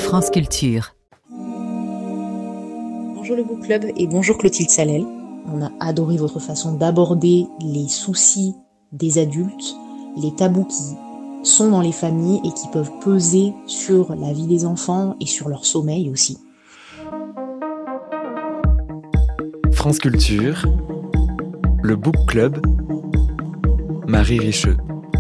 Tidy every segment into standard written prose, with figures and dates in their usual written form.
France Culture. Bonjour le Book Club et bonjour Clotilde Salel. On a adoré votre façon d'aborder les soucis des adultes, les tabous qui sont dans les familles et qui peuvent peser sur la vie des enfants et sur leur sommeil aussi. France Culture, le Book Club, Marie Richeux.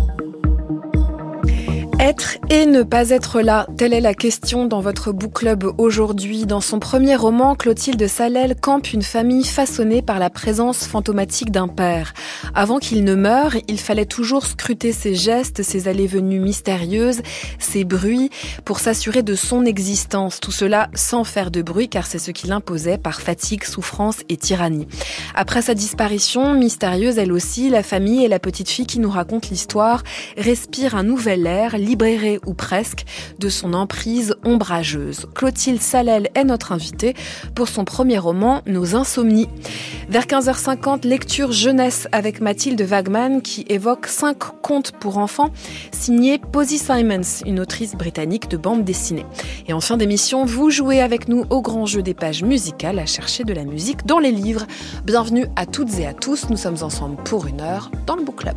Être et ne pas être là, telle est la question dans votre book club aujourd'hui. Dans son premier roman, Clotilde Salel campe une famille façonnée par la présence fantomatique d'un père. Avant qu'il ne meure, il fallait toujours scruter ses gestes, ses allées-venues mystérieuses, ses bruits, pour s'assurer de son existence. Tout cela sans faire de bruit, car c'est ce qu'il imposait par fatigue, souffrance et tyrannie. Après sa disparition, mystérieuse elle aussi, la famille et la petite fille qui nous raconte l'histoire respirent un nouvel air, libérée ou presque de son emprise ombrageuse. Clotilde Salel est notre invitée pour son premier roman, Nos Insomnies. Vers 15h50, lecture jeunesse avec Mathilde Wagman qui évoque 5 contes pour enfants signés Posy Simons, une autrice britannique de bande dessinée. Et en fin d'émission, vous jouez avec nous au grand jeu des pages musicales à chercher de la musique dans les livres. Bienvenue à toutes et à tous, nous sommes ensemble pour 1 heure dans le Book Club.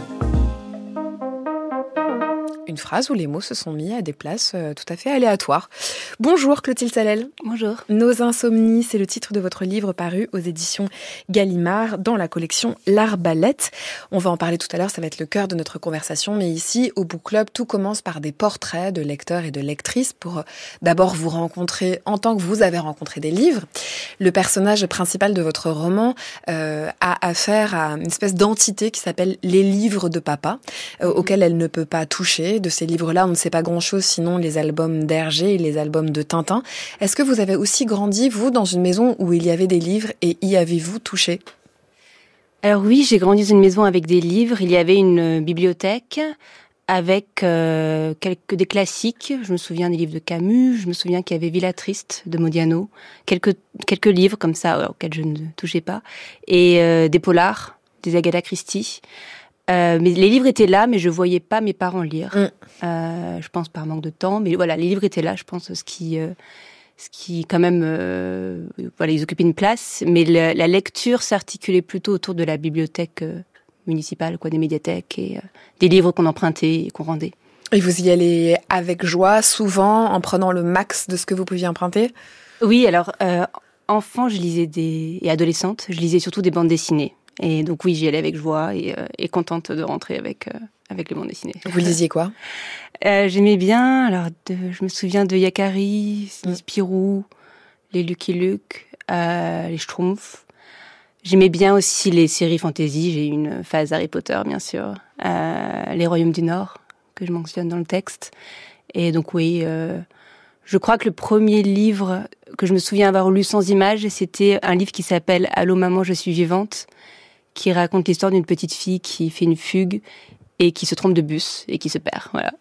Une phrase où les mots se sont mis à des places tout à fait aléatoires. Bonjour Clotilde Salel. Bonjour. Nos Insomnies, c'est le titre de votre livre paru aux éditions Gallimard dans la collection L'Arbalète. On va en parler tout à l'heure, ça va être le cœur de notre conversation. Mais ici, au Book Club, tout commence par des portraits de lecteurs et de lectrices pour d'abord vous rencontrer en tant que vous avez rencontré des livres. Le personnage principal de votre roman a affaire à une espèce d'entité qui s'appelle les livres de papa, auxquels elle ne peut pas toucher. De ces livres-là, on ne sait pas grand-chose, sinon les albums d'Hergé et les albums de Tintin. Est-ce que vous avez aussi grandi, vous, dans une maison où il y avait des livres et y avez-vous touché ? Alors oui, j'ai grandi dans une maison avec des livres. Il y avait une bibliothèque avec des classiques. Je me souviens des livres de Camus. Je me souviens qu'il y avait Villa Triste de Modiano. Quelques livres comme ça auxquels je ne touchais pas. Et des polars, des Agatha Christie. Mais les livres étaient là, mais je voyais pas mes parents lire. Je pense par manque de temps, mais voilà, les livres étaient là. Je pense ce qui quand même, ils occupaient une place. Mais la lecture s'articulait plutôt autour de la bibliothèque municipale, des médiathèques et des livres qu'on empruntait et qu'on rendait. Et vous y allez avec joie, souvent, en prenant le max de ce que vous pouviez emprunter ? Oui, alors enfant, je lisais et adolescente, je lisais surtout des bandes dessinées. Et donc oui, j'y allais avec joie et contente de rentrer avec les bandes dessinées. Vous lisiez quoi ? J'aimais bien, je me souviens de Yakari, Spirou, les Lucky Luke, les Schtroumpfs. J'aimais bien aussi les séries fantasy, j'ai eu une phase Harry Potter bien sûr, les Royaumes du Nord, que je mentionne dans le texte. Et donc oui, je crois que le premier livre que je me souviens avoir lu sans images, c'était un livre qui s'appelle « Allô maman, je suis vivante », qui raconte l'histoire d'une petite fille qui fait une fugue et qui se trompe de bus et qui se perd. Voilà.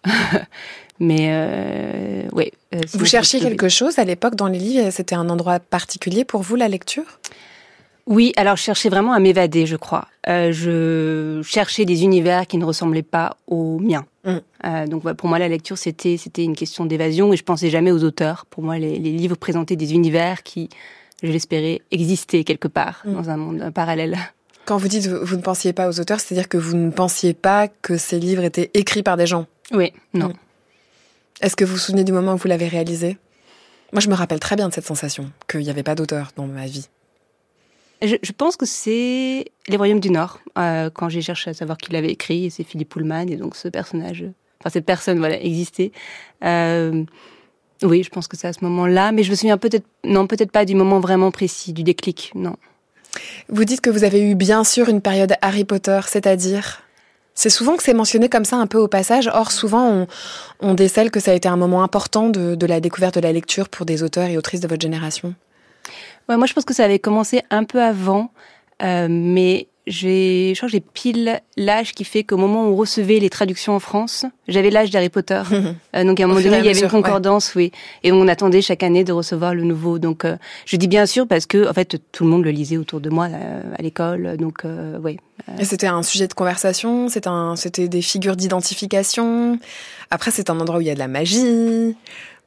Mais oui. Vous cherchiez quelque chose à l'époque dans les livres ? C'était un endroit particulier pour vous, la lecture ? Oui, alors je cherchais vraiment à m'évader, je crois. Je cherchais des univers qui ne ressemblaient pas aux miens. Donc pour moi, la lecture, c'était une question d'évasion et je pensais jamais aux auteurs. Pour moi, les livres présentaient des univers qui, je l'espérais, existaient quelque part dans un monde parallèle. Quand vous dites vous ne pensiez pas aux auteurs, c'est-à-dire que vous ne pensiez pas que ces livres étaient écrits par des gens ? Oui, non. Est-ce que vous vous souvenez du moment où vous l'avez réalisé ? Moi, je me rappelle très bien de cette sensation, qu'il n'y avait pas d'auteur dans ma vie. Je pense que c'est Les Royaumes du Nord, quand j'ai cherché à savoir qui l'avait écrit, et c'est Philippe Pullman, et donc cette personne, existait. Oui, je pense que c'est à ce moment-là, mais je me souviens peut-être pas du moment vraiment précis, du déclic, non. Vous dites que vous avez eu bien sûr une période Harry Potter, c'est-à-dire ? C'est souvent que c'est mentionné comme ça un peu au passage, or souvent on décèle que ça a été un moment important de la découverte de la lecture pour des auteurs et autrices de votre génération. Ouais, moi je pense que ça avait commencé un peu avant, mais je crois que j'ai pile l'âge qui fait qu'au moment où on recevait les traductions en France, j'avais l'âge d'Harry Potter. Donc à un moment donné, il y avait une concordance, oui. Et on attendait chaque année de recevoir le nouveau. Donc je dis bien sûr parce que en fait tout le monde le lisait autour de moi à l'école. Donc oui. Et c'était un sujet de conversation, c'était des figures d'identification. Après c'est un endroit où il y a de la magie,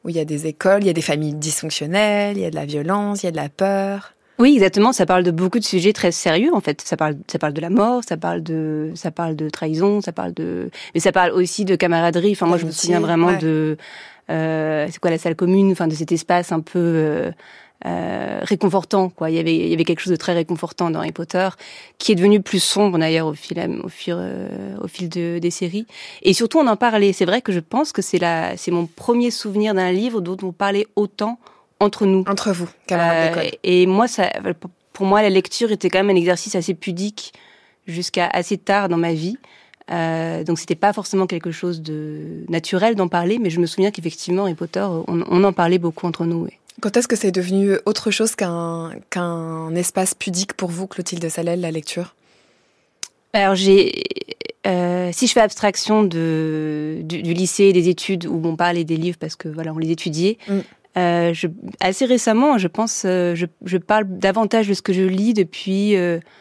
où il y a des écoles, il y a des familles dysfonctionnelles, il y a de la violence, il y a de la peur. Oui, exactement. Ça parle de beaucoup de sujets très sérieux, en fait. Ça parle de la mort, ça parle de trahison, mais ça parle aussi de camaraderie. Enfin, moi, je me souviens vraiment de, c'est quoi la salle commune, enfin, de cet espace un peu, réconfortant, quoi. Il y avait quelque chose de très réconfortant dans Harry Potter, qui est devenu plus sombre, d'ailleurs, au fil des séries. Et surtout, on en parlait. C'est vrai que je pense que c'est mon premier souvenir d'un livre dont on parlait autant entre nous. Entre vous, camarades d'école. Et moi, pour moi, la lecture était quand même un exercice assez pudique jusqu'à assez tard dans ma vie. Donc, c'était pas forcément quelque chose de naturel d'en parler, mais je me souviens qu'effectivement, Harry Potter, on en parlait beaucoup entre nous. Ouais. Quand est-ce que c'est devenu autre chose qu'un espace pudique pour vous, Clotilde Salel, la lecture ? Alors, si je fais abstraction du lycée, des études où on parlait des livres parce que voilà, on les étudiait. Assez récemment, je pense, je parle davantage de ce que je lis depuis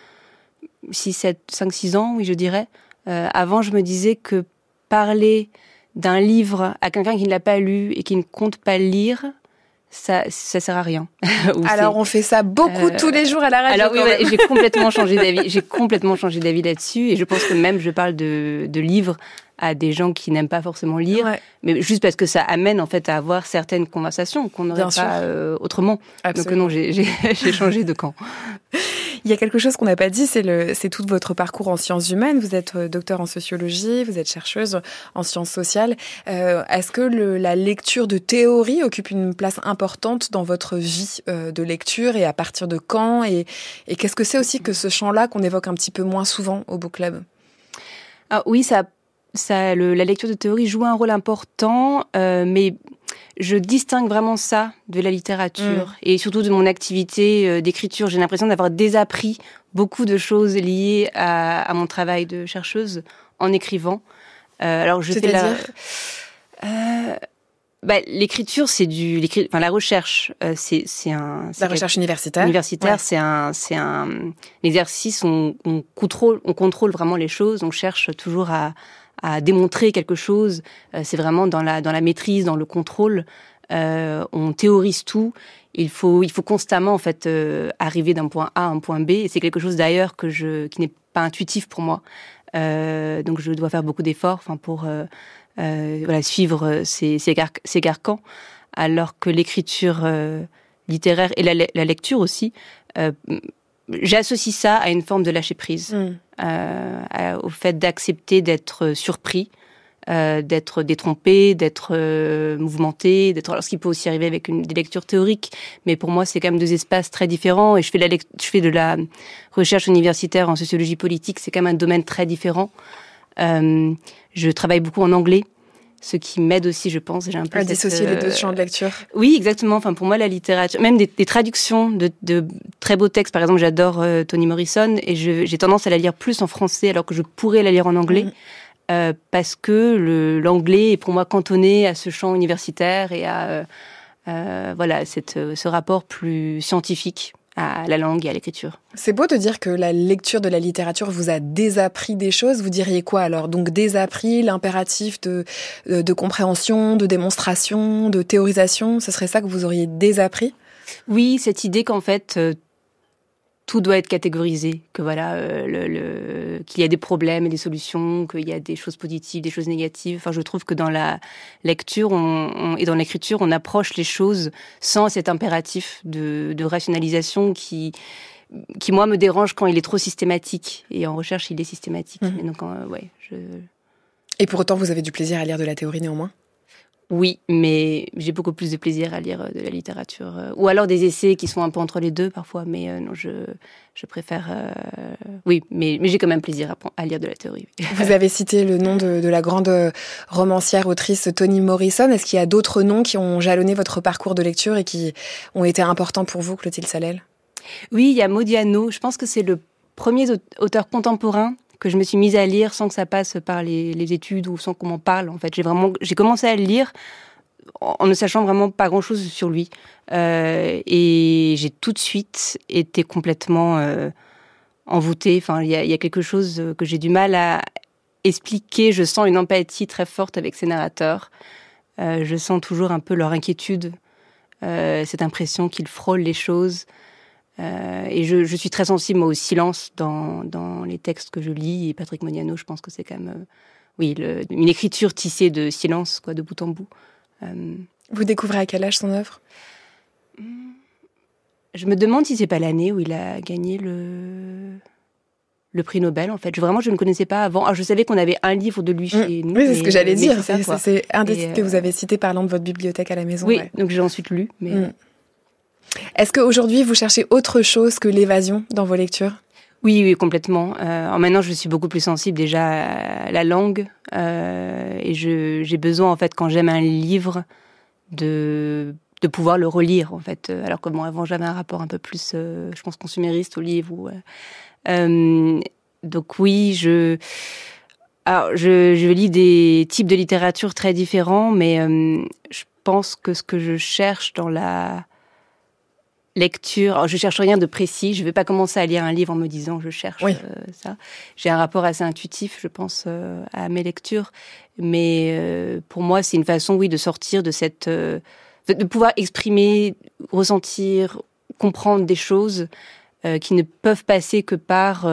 5-6 ans, oui, je dirais. Avant, je me disais que parler d'un livre à quelqu'un qui ne l'a pas lu et qui ne compte pas le lire, ça sert à rien. Alors, on fait ça beaucoup tous les jours à la radio. Alors oui, j'ai complètement changé d'avis. J'ai complètement changé d'avis là-dessus, et je pense que même je parle de livres à des gens qui n'aiment pas forcément lire, mais juste parce que ça amène en fait à avoir certaines conversations qu'on n'aurait pas autrement. Absolument. Donc non, j'ai changé de camp. Il y a quelque chose qu'on n'a pas dit, c'est tout votre parcours en sciences humaines. Vous êtes docteur en sociologie, vous êtes chercheuse en sciences sociales. Est-ce que la lecture de théorie occupe une place importante dans votre vie de lecture, et à partir de quand, et qu'est-ce que c'est aussi que ce champ-là qu'on évoque un petit peu moins souvent au Book Club ? Ah, oui, la lecture de théorie joue un rôle important, mais je distingue vraiment ça de la littérature et surtout de mon activité d'écriture. J'ai l'impression d'avoir désappris beaucoup de choses liées à mon travail de chercheuse en écrivant. Alors je fais l'écriture, c'est la recherche, c'est la recherche universitaire. Universitaire, ouais. c'est un exercice où on contrôle vraiment les choses. On cherche toujours à démontrer quelque chose. C'est vraiment dans la maîtrise, dans le contrôle. On théorise tout. Il faut constamment en fait arriver d'un point A à un point B. Et c'est quelque chose d'ailleurs qui n'est pas intuitif pour moi. Donc je dois faire beaucoup d'efforts, pour suivre ces carcans. Alors que l'écriture littéraire et la lecture aussi, j'associe ça à une forme de lâcher prise, au fait d'accepter d'être surpris, d'être détrompé, d'être mouvementé, alors ce qui peut aussi arriver avec des lectures théoriques. Mais pour moi, c'est quand même deux espaces très différents. Et je fais de la recherche universitaire en sociologie politique. C'est quand même un domaine très différent. Je travaille beaucoup en anglais, ce qui m'aide aussi, je pense. J'ai un peu dissocier les deux champs de lecture. Oui, exactement. Pour moi, la littérature, même des traductions de très beaux textes. Par exemple, j'adore Toni Morrison, et j'ai tendance à la lire plus en français alors que je pourrais la lire en anglais. Parce que l'anglais est pour moi cantonné à ce champ universitaire et à ce rapport plus scientifique à la langue et à l'écriture. C'est beau de dire que la lecture de la littérature vous a désappris des choses. Vous diriez quoi alors ? Donc désappris l'impératif de compréhension, de démonstration, de théorisation, ce serait ça que vous auriez désappris ? Oui, cette idée qu'en fait tout doit être catégorisé, que qu'il y a des problèmes et des solutions, qu'il y a des choses positives, des choses négatives. Je trouve que dans la lecture et dans l'écriture, on approche les choses sans cet impératif de rationalisation qui moi me dérange quand il est trop systématique. Et en recherche, il est systématique. Et donc, Et pour autant, vous avez du plaisir à lire de la théorie néanmoins ? Oui, mais j'ai beaucoup plus de plaisir à lire de la littérature. Ou alors des essais qui sont un peu entre les deux parfois, mais non, je préfère... Oui, mais j'ai quand même plaisir à lire de la théorie. Vous avez cité le nom de la grande romancière, autrice Toni Morrison. Est-ce qu'il y a d'autres noms qui ont jalonné votre parcours de lecture et qui ont été importants pour vous, Clotilde Salel ? Oui, il y a Modiano. Je pense que c'est le premier auteur contemporain que je me suis mise à lire sans que ça passe par les études ou sans qu'on m'en parle. En fait, j'ai commencé à le lire en ne sachant vraiment pas grand-chose sur lui. Et j'ai tout de suite été complètement envoûtée. Il y a quelque chose que j'ai du mal à expliquer. Je sens une empathie très forte avec ses narrateurs. je sens toujours un peu leur inquiétude, cette impression qu'ils frôlent les choses. Et je suis très sensible, moi, au silence dans les textes que je lis. Et Patrick Modiano, je pense que c'est quand même une écriture tissée de silence, quoi, de bout en bout. Vous découvrez à quel âge son œuvre ? Je me demande si c'est pas l'année où il a gagné le prix Nobel, en fait. Je ne le connaissais pas avant. Alors, je savais qu'on avait un livre de lui chez nous. Oui, c'est ce que j'allais dire. C'est un des titres que vous avez cité parlant de votre bibliothèque à la maison. Oui, donc j'ai ensuite lu. Mais... Est-ce qu'aujourd'hui, vous cherchez autre chose que l'évasion dans vos lectures ? Oui, complètement. Maintenant, je suis beaucoup plus sensible déjà à la langue. Et j'ai besoin, en fait, quand j'aime un livre, de pouvoir le relire, en fait. Alors que, avant, j'avais un rapport un peu plus, je pense, consumériste au livre. Donc oui, je lis des types de littérature très différents, mais je pense que ce que je cherche dans la lecture, alors je cherche rien de précis, je vais pas commencer à lire un livre en me disant je cherche ça. J'ai un rapport assez intuitif, je pense, à mes lectures, mais pour moi c'est une façon, de sortir de cette, de pouvoir exprimer, ressentir, comprendre des choses qui ne peuvent passer que par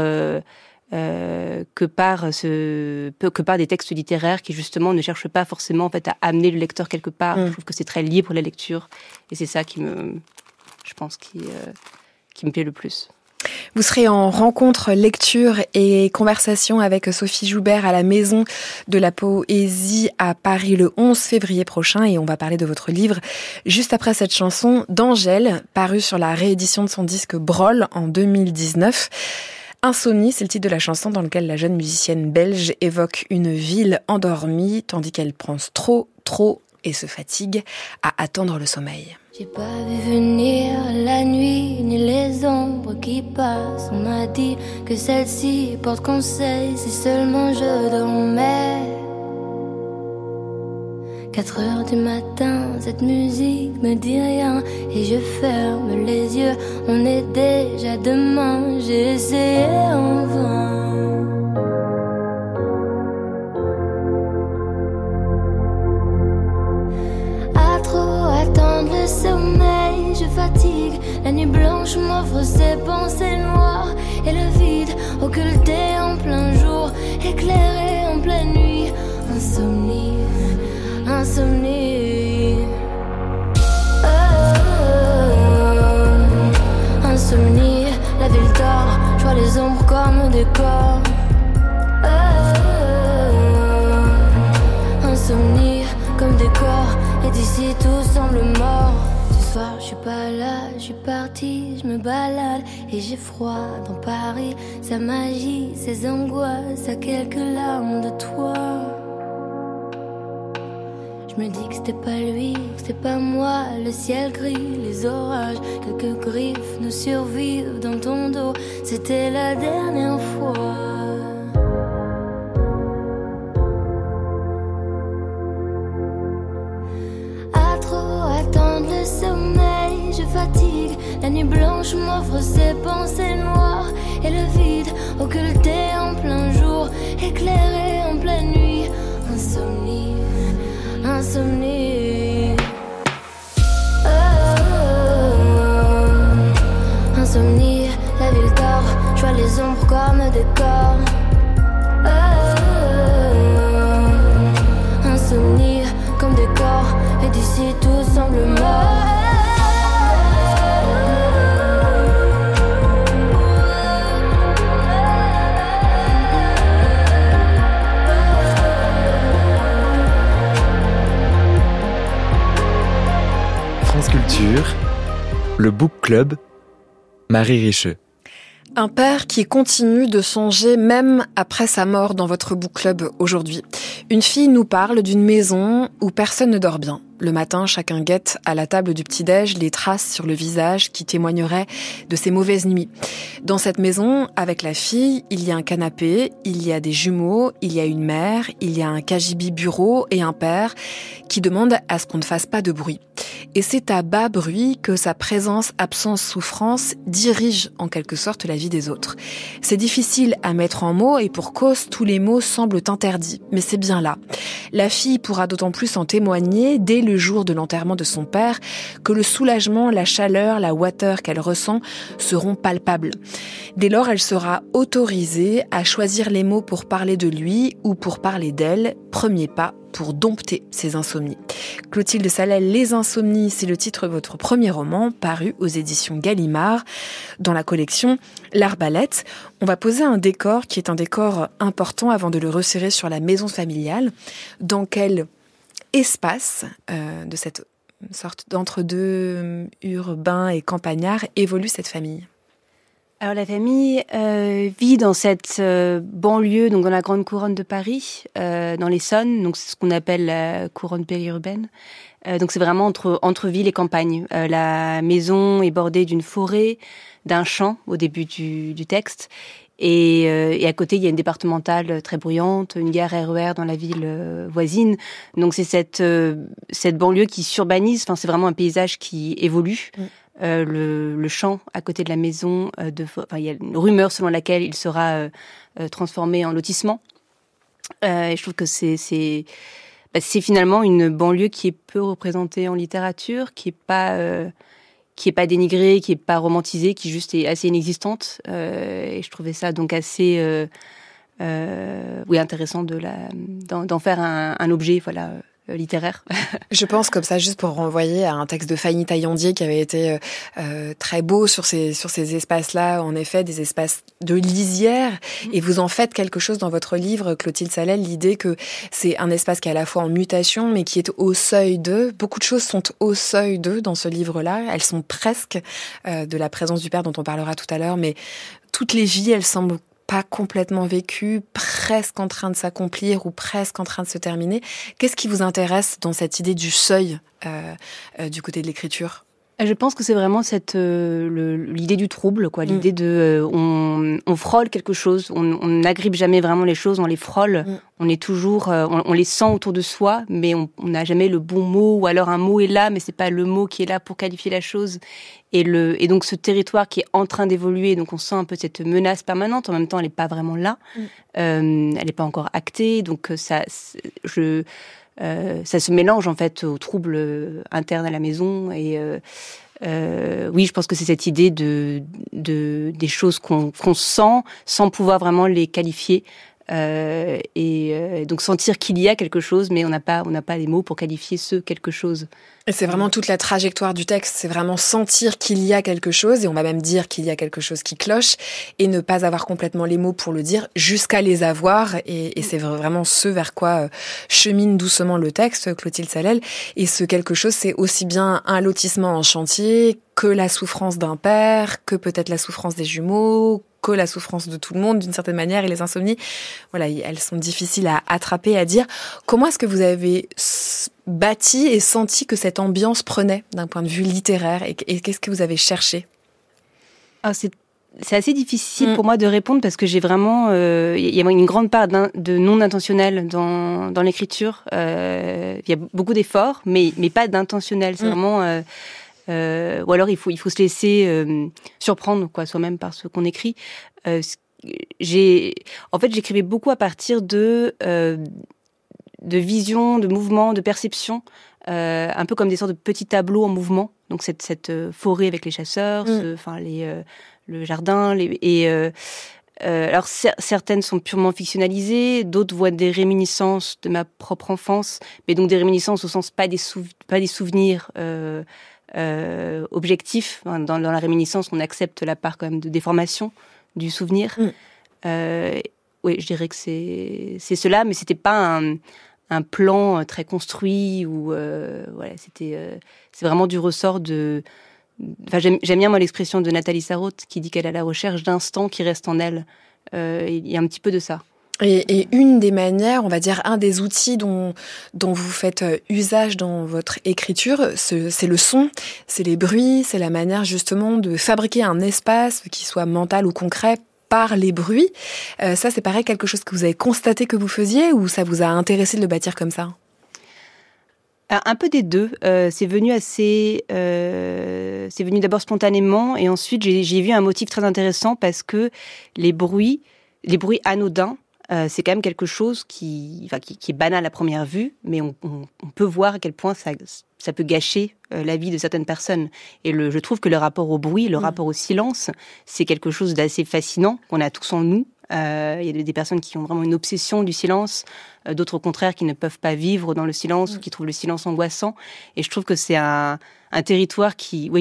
des textes littéraires qui justement ne cherchent pas forcément en fait à amener le lecteur quelque part. Je trouve que c'est très libre la lecture et c'est ça qui me plaît le plus. Vous serez en rencontre, lecture et conversation avec Sophie Joubert à la Maison de la Poésie à Paris le 11 février prochain et on va parler de votre livre juste après cette chanson d'Angèle, parue sur la réédition de son disque Brol en 2019. Insomnie, c'est le titre de la chanson dans lequel la jeune musicienne belge évoque une ville endormie tandis qu'elle pense trop et se fatigue à attendre le sommeil. J'ai pas vu venir la nuit ni les ombres qui passent. On m'a dit que celle-ci porte conseil si seulement je dormais. 4 heures du matin, cette musique me dit rien et je ferme les yeux. On est déjà demain, j'ai essayé en vain. Le sommeil, je fatigue. La nuit blanche m'offre ses pensées noires. Et le vide, occulté en plein jour, éclairé en pleine nuit. Insomnie, insomnie. Insomnie, la ville dort. Je vois les ombres comme des corps. Insomnie, comme des corps. Et d'ici tout semble mort. Ce soir je suis pas là, je suis partie, je me balade et j'ai froid dans Paris. Sa magie, ses angoisses, à quelques larmes de toi. Je me dis que c'était pas lui, que c'était pas moi. Le ciel gris, les orages, quelques griffes nous survivent dans ton dos. C'était la dernière fois. Fatigue, la nuit blanche m'offre ses pensées noires. Et le vide, occulté en plein jour, éclairé en pleine nuit. Insomnie, insomnie. Insomnie, la ville dort. Je vois les ombres comme des corps. Insomnie, comme des corps. Et d'ici tout semble mort. Culture, le Book Club, Marie Richeux. Un père qui continue de songer même après sa mort dans votre book club aujourd'hui. Une fille nous parle d'une maison où personne ne dort bien. Le matin, chacun guette à la table du petit-déj les traces sur le visage qui témoigneraient de ses mauvaises nuits. Dans cette maison, avec la fille, il y a un canapé, il y a des jumeaux, il y a une mère, il y a un cagibi bureau et un père qui demande à ce qu'on ne fasse pas de bruit. Et c'est à bas bruit que sa présence, absence, souffrance dirige en quelque sorte la vie des autres. C'est difficile à mettre en mots et pour cause, tous les mots semblent interdits. Mais c'est bien là. La fille pourra d'autant plus en témoigner dès le jour de l'enterrement de son père que le soulagement, la chaleur, la ouateur qu'elle ressent seront palpables. Dès lors, elle sera autorisée à choisir les mots pour parler de lui ou pour parler d'elle. Premier pas pour dompter ses insomnies. Clotilde Salel, Les Insomnies, c'est le titre de votre premier roman, paru aux éditions Gallimard, dans la collection L'Arbalète. On va poser un décor qui est un décor important avant de le resserrer sur la maison familiale. Dans quel espace de cette sorte d'entre-deux urbain et campagnard évolue cette famille ? Alors la famille vit dans cette banlieue, donc dans la grande couronne de Paris, dans l'Essonne, donc c'est ce qu'on appelle la couronne périurbaine. Donc c'est vraiment entre ville et campagne. La maison est bordée d'une forêt, d'un champ au début du texte, et à côté il y a une départementale très bruyante, une gare RER dans la ville voisine. Donc c'est cette banlieue qui s'urbanise. Enfin c'est vraiment un paysage qui évolue. Le champ à côté de la maison, il y a une rumeur selon laquelle il sera transformé en lotissement. Et je trouve que c'est finalement une banlieue qui est peu représentée en littérature, qui est pas dénigrée, qui est pas romantisée, qui juste est assez inexistante. Et je trouvais ça donc assez intéressant d'en faire un objet, voilà. Littéraire. Je pense comme ça, juste pour renvoyer à un texte de Fanny Taillandier qui avait été très beau sur ces espaces-là, en effet, des espaces de lisière. Et vous en faites quelque chose dans votre livre, Clotilde Salel, l'idée que c'est un espace qui est à la fois en mutation, mais qui est au seuil d'eux. Beaucoup de choses sont au seuil d'eux dans ce livre-là. Elles sont presque de la présence du père dont on parlera tout à l'heure, mais toutes les vies, elles semblent pas complètement vécu, presque en train de s'accomplir ou presque en train de se terminer. Qu'est-ce qui vous intéresse dans cette idée du seuil du côté de l'écriture ? Je pense que c'est vraiment l'idée du trouble, quoi. L'idée de on frôle quelque chose, on n'agrippe jamais vraiment les choses, on les frôle, on est toujours, on les sent autour de soi, mais on n'a jamais le bon mot, ou alors un mot est là, mais c'est pas le mot qui est là pour qualifier la chose. Et donc ce territoire qui est en train d'évoluer, donc on sent un peu cette menace permanente. En même temps, elle n'est pas vraiment là, elle n'est pas encore actée, donc ça se mélange en fait aux troubles internes à la maison. Et oui, je pense que c'est cette idée des choses qu'on sent sans pouvoir vraiment les qualifier. Et donc sentir qu'il y a quelque chose, mais on n'a pas les mots pour qualifier ce quelque chose. Et c'est vraiment toute la trajectoire du texte, c'est vraiment sentir qu'il y a quelque chose, et on va même dire qu'il y a quelque chose qui cloche, et ne pas avoir complètement les mots pour le dire, jusqu'à les avoir, et c'est vraiment ce vers quoi chemine doucement le texte, Clotilde Salel. Et ce quelque chose, c'est aussi bien un lotissement en chantier, que la souffrance d'un père, que peut-être la souffrance des jumeaux, que la souffrance de tout le monde d'une certaine manière, et les insomnies, voilà, elles sont difficiles à attraper, à dire. Comment est-ce que vous avez bâti et senti que cette ambiance prenait d'un point de vue littéraire, et qu'est-ce que vous avez cherché ? C'est assez difficile pour moi de répondre parce que j'ai vraiment, il y a une grande part de non intentionnel dans l'écriture. Il y a beaucoup d'efforts, mais pas d'intentionnel. C'est vraiment ou alors il faut se laisser surprendre quoi soi-même par ce qu'on écrit. J'écrivais beaucoup à partir de visions, de mouvements, de perceptions, un peu comme des sortes de petits tableaux en mouvement. Donc cette forêt avec les chasseurs, le jardin, alors certaines sont purement fictionnalisées, d'autres voient des réminiscences de ma propre enfance, mais donc des réminiscences au sens pas des souvenirs objectifs. Dans la réminiscence, on accepte la part quand même de déformation du souvenir. Oui, je dirais que c'est cela, mais c'était pas un plan très construit ou voilà, c'est vraiment du ressort de. Enfin, j'aime bien moi l'expression de Nathalie Sarraute qui dit qu'elle est à la recherche d'instants qui restent en elle. Il y a un petit peu de ça. Et une des manières, on va dire un des outils dont vous faites usage dans votre écriture, c'est le son, c'est les bruits, c'est la manière justement de fabriquer un espace qui soit mental ou concret par les bruits. Ça, c'est pareil, quelque chose que vous avez constaté que vous faisiez ou ça vous a intéressé de le bâtir comme ça ? Un peu des deux. C'est venu d'abord spontanément, et ensuite j'ai vu un motif très intéressant parce que les bruits anodins, c'est quand même quelque chose qui est banal à première vue, mais on peut voir à quel point ça peut gâcher la vie de certaines personnes. Et je trouve que le rapport au bruit, le rapport au silence, c'est quelque chose d'assez fascinant qu'on a tous en nous. Il y a des personnes qui ont vraiment une obsession du silence, d'autres au contraire qui ne peuvent pas vivre dans le silence ou qui trouvent le silence angoissant. Et je trouve que c'est un territoire qui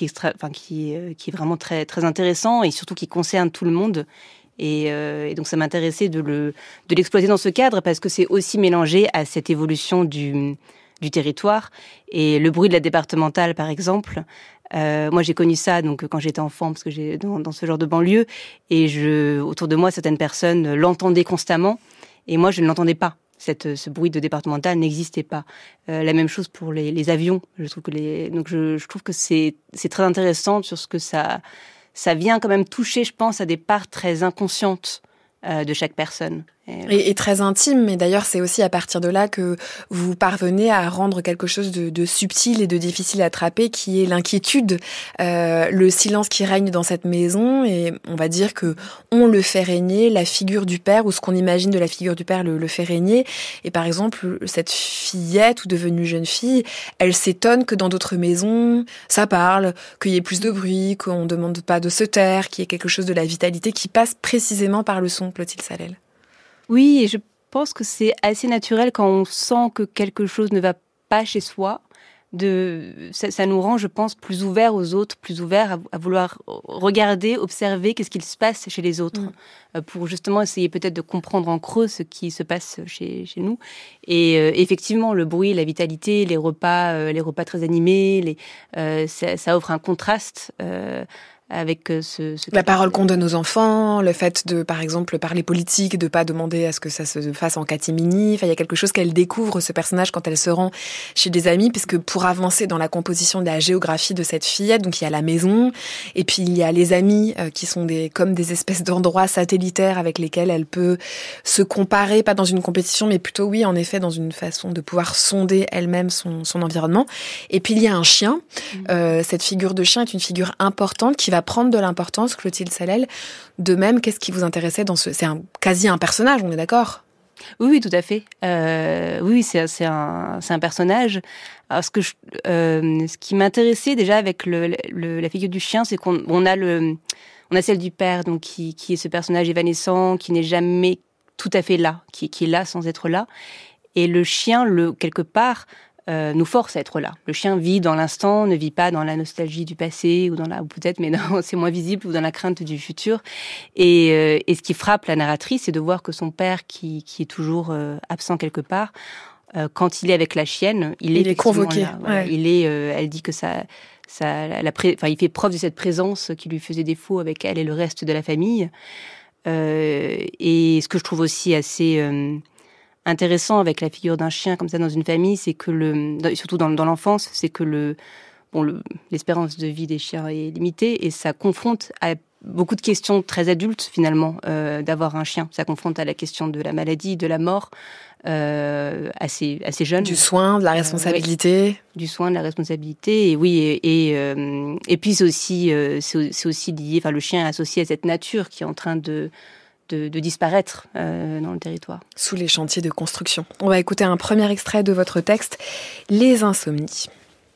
est vraiment très très intéressant et surtout qui concerne tout le monde. Et donc ça m'intéressait de l'exploiter dans ce cadre parce que c'est aussi mélangé à cette évolution du territoire. Et le bruit de la départementale, par exemple. Moi, j'ai connu ça donc quand j'étais enfant, parce que j'ai dans ce genre de banlieue, et autour de moi, certaines personnes l'entendaient constamment, et moi, je ne l'entendais pas. Ce bruit de départemental n'existait pas. La même chose pour les avions. Je trouve je trouve que c'est très intéressant sur ce que ça vient quand même toucher, je pense, à des parts très inconscientes de chaque personne. Et très intime, mais d'ailleurs c'est aussi à partir de là que vous parvenez à rendre quelque chose de subtil et de difficile à attraper, qui est l'inquiétude, le silence qui règne dans cette maison, et on va dire que on le fait régner, la figure du père, ou ce qu'on imagine de la figure du père le fait régner. Et par exemple, cette fillette ou devenue jeune fille, elle s'étonne que dans d'autres maisons, ça parle, qu'il y ait plus de bruit, qu'on ne demande pas de se taire, qu'il y ait quelque chose de la vitalité qui passe précisément par le son, Clotilde Salel. Oui, et je pense que c'est assez naturel quand on sent que quelque chose ne va pas chez soi. Ça nous rend, je pense, plus ouverts aux autres, plus ouverts à vouloir regarder, observer qu'est-ce qu'il se passe chez les autres, pour justement essayer peut-être de comprendre en creux ce qui se passe chez nous. Et effectivement, le bruit, la vitalité, les repas très animés, ça offre un contraste avec la parole qu'on donne aux enfants, le fait de, par exemple, parler politique, de pas demander à ce que ça se fasse en catimini. Enfin, il y a quelque chose qu'elle découvre, ce personnage, quand elle se rend chez des amis, puisque pour avancer dans la composition de la géographie de cette fillette, donc il y a la maison, et puis il y a les amis qui sont comme des espèces d'endroits satellitaires avec lesquels elle peut se comparer, pas dans une compétition, mais plutôt, oui, en effet, dans une façon de pouvoir sonder elle-même son environnement. Et puis il y a un chien. Cette figure de chien est une figure importante qui va prendre de l'importance, Clotilde Salel. De même, qu'est-ce qui vous intéressait c'est quasi un personnage, on est d'accord ? Oui, tout à fait. Oui, c'est un personnage. Alors, ce qui m'intéressait déjà avec la figure du chien, c'est qu'on a celle du père, donc qui est ce personnage évanescent, qui n'est jamais tout à fait là, qui est là sans être là. Et le chien, quelque part, nous force à être là. Le chien vit dans l'instant, ne vit pas dans la nostalgie du passé, ou peut-être, mais non, c'est moins visible, ou dans la crainte du futur. Et ce qui frappe la narratrice, c'est de voir que son père, qui est toujours absent quelque part, quand il est avec la chienne, il est convoqué. Là, voilà. Ouais. Elle dit que il fait preuve de cette présence qui lui faisait défaut avec elle et le reste de la famille. Et ce que je trouve aussi assez intéressant avec la figure d'un chien comme ça dans une famille, c'est que surtout dans l'enfance, c'est que l'espérance de vie des chiens est limitée, et ça confronte à beaucoup de questions très adultes finalement d'avoir un chien. Ça confronte à la question de la maladie, de la mort, assez jeune. Du soin, de la responsabilité. Oui, du soin, de la responsabilité. Et oui, et puis c'est aussi lié. Enfin, le chien est associé à cette nature qui est en train de disparaître dans le territoire. Sous les chantiers de construction. On va écouter un premier extrait de votre texte, Les Insomnies.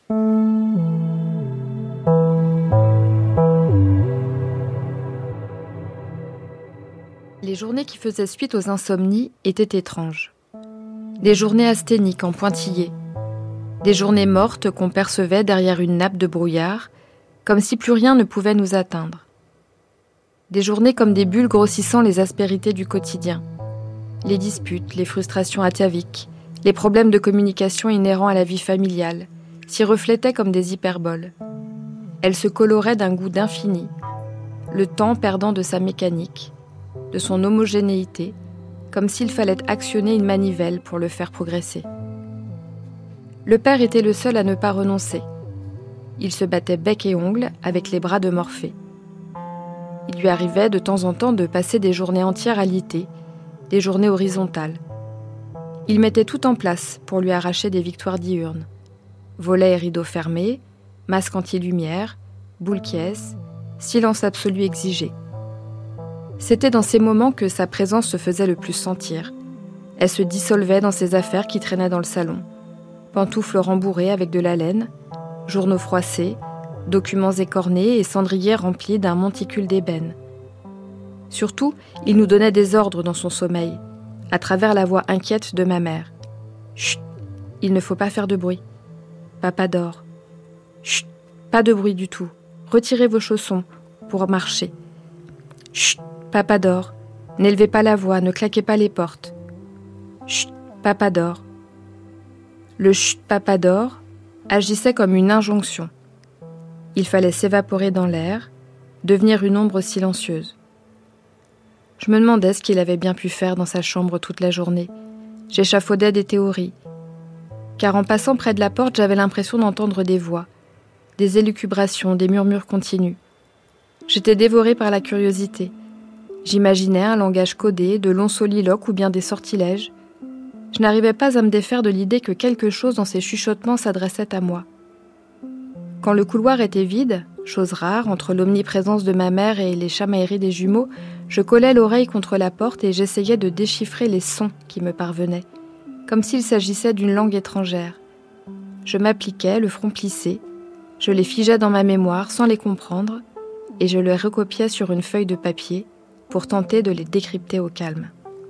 Les journées qui faisaient suite aux insomnies étaient étranges. Des journées asthéniques en pointillés. Des journées mortes qu'on percevait derrière une nappe de brouillard, comme si plus rien ne pouvait nous atteindre. Des journées comme des bulles grossissant les aspérités du quotidien. Les disputes, les frustrations ataviques, les problèmes de communication inhérents à la vie familiale s'y reflétaient comme des hyperboles. Elles se coloraient d'un goût d'infini, le temps perdant de sa mécanique, de son homogénéité, comme s'il fallait actionner une manivelle pour le faire progresser. Le père était le seul à ne pas renoncer. Il se battait bec et ongles avec les bras de Morphée. Il lui arrivait de temps en temps de passer des journées entières à liter, des journées horizontales. Il mettait tout en place pour lui arracher des victoires diurnes. Volets et rideaux fermés, masque anti-lumière, boule qui est, silence absolu exigé. C'était dans ces moments que sa présence se faisait le plus sentir. Elle se dissolvait dans ses affaires qui traînaient dans le salon. Pantoufles rembourrées avec de la laine, journaux froissés, documents écornés et cendriers remplis d'un monticule d'ébène. Surtout, il nous donnait des ordres dans son sommeil, à travers la voix inquiète de ma mère. « Chut, il ne faut pas faire de bruit. Papa dort. Chut, pas de bruit du tout. Retirez vos chaussons pour marcher. Chut, papa dort. N'élevez pas la voix, ne claquez pas les portes. Chut, papa dort. » Le chut, papa dort agissait comme une injonction. Il fallait s'évaporer dans l'air, devenir une ombre silencieuse. Je me demandais ce qu'il avait bien pu faire dans sa chambre toute la journée. J'échafaudais des théories. Car en passant près de la porte, j'avais l'impression d'entendre des voix, des élucubrations, des murmures continus. J'étais dévorée par la curiosité. J'imaginais un langage codé, de longs soliloques ou bien des sortilèges. Je n'arrivais pas à me défaire de l'idée que quelque chose dans ces chuchotements s'adressait à moi. Quand le couloir était vide, chose rare, entre l'omniprésence de ma mère et les chamailleries des jumeaux, je collais l'oreille contre la porte et j'essayais de déchiffrer les sons qui me parvenaient, comme s'il s'agissait d'une langue étrangère. Je m'appliquais, le front plissé, je les figeais dans ma mémoire sans les comprendre, et je les recopiais sur une feuille de papier pour tenter de les décrypter au calme.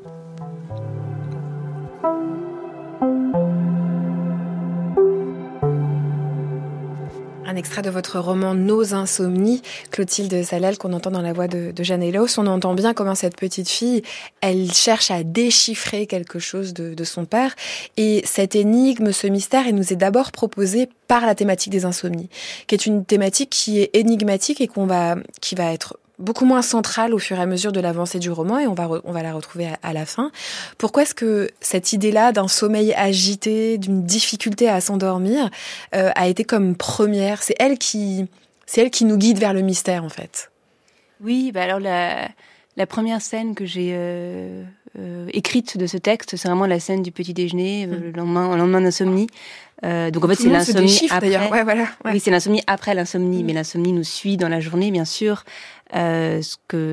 Un extrait de votre roman Nos insomnies, Clotilde Salel, qu'on entend dans la voix de Jeanne Elos. On entend bien comment cette petite fille, elle cherche à déchiffrer quelque chose de son père. Et cette énigme, ce mystère, il nous est d'abord proposé par la thématique des insomnies, qui est une thématique qui est énigmatique et qui va être beaucoup moins centrale au fur et à mesure de l'avancée du roman, et on va la retrouver à la fin. Pourquoi est-ce que cette idée-là d'un sommeil agité, d'une difficulté à s'endormir, a été comme première ? C'est elle qui nous guide vers le mystère, en fait. Oui, alors la première scène que j'ai écrite de ce texte, c'est vraiment la scène du petit déjeuner, le lendemain d'insomnie. Donc en fait, c'est l'insomnie après. Ouais, voilà. Ouais. Oui, c'est l'insomnie après l'insomnie, mais l'insomnie nous suit dans la journée, bien sûr. En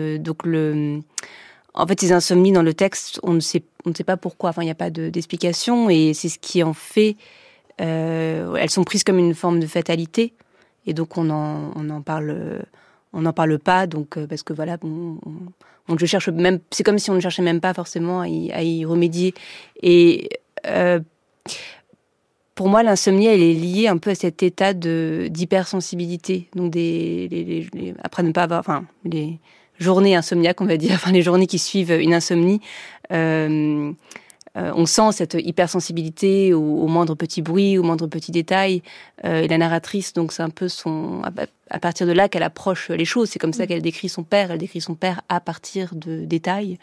fait, ces insomnies dans le texte, on ne sait pas pourquoi. Enfin, il n'y a pas d'explication, et c'est ce qui en fait. Elles sont prises comme une forme de fatalité, et donc on n'en parle pas. Donc parce que voilà, je cherche même. C'est comme si on ne cherchait même pas forcément à y remédier. Et pour moi, l'insomnie, elle est liée un peu à cet état d'hypersensibilité. Donc après ne pas avoir, les journées insomniaques, on va dire, les journées qui suivent une insomnie, on sent cette hypersensibilité au moindre petit bruit, au moindre petit détail. Et la narratrice, donc c'est un peu à partir de là qu'elle approche les choses. C'est comme ça qu'elle décrit son père. Elle décrit son père à partir de détails.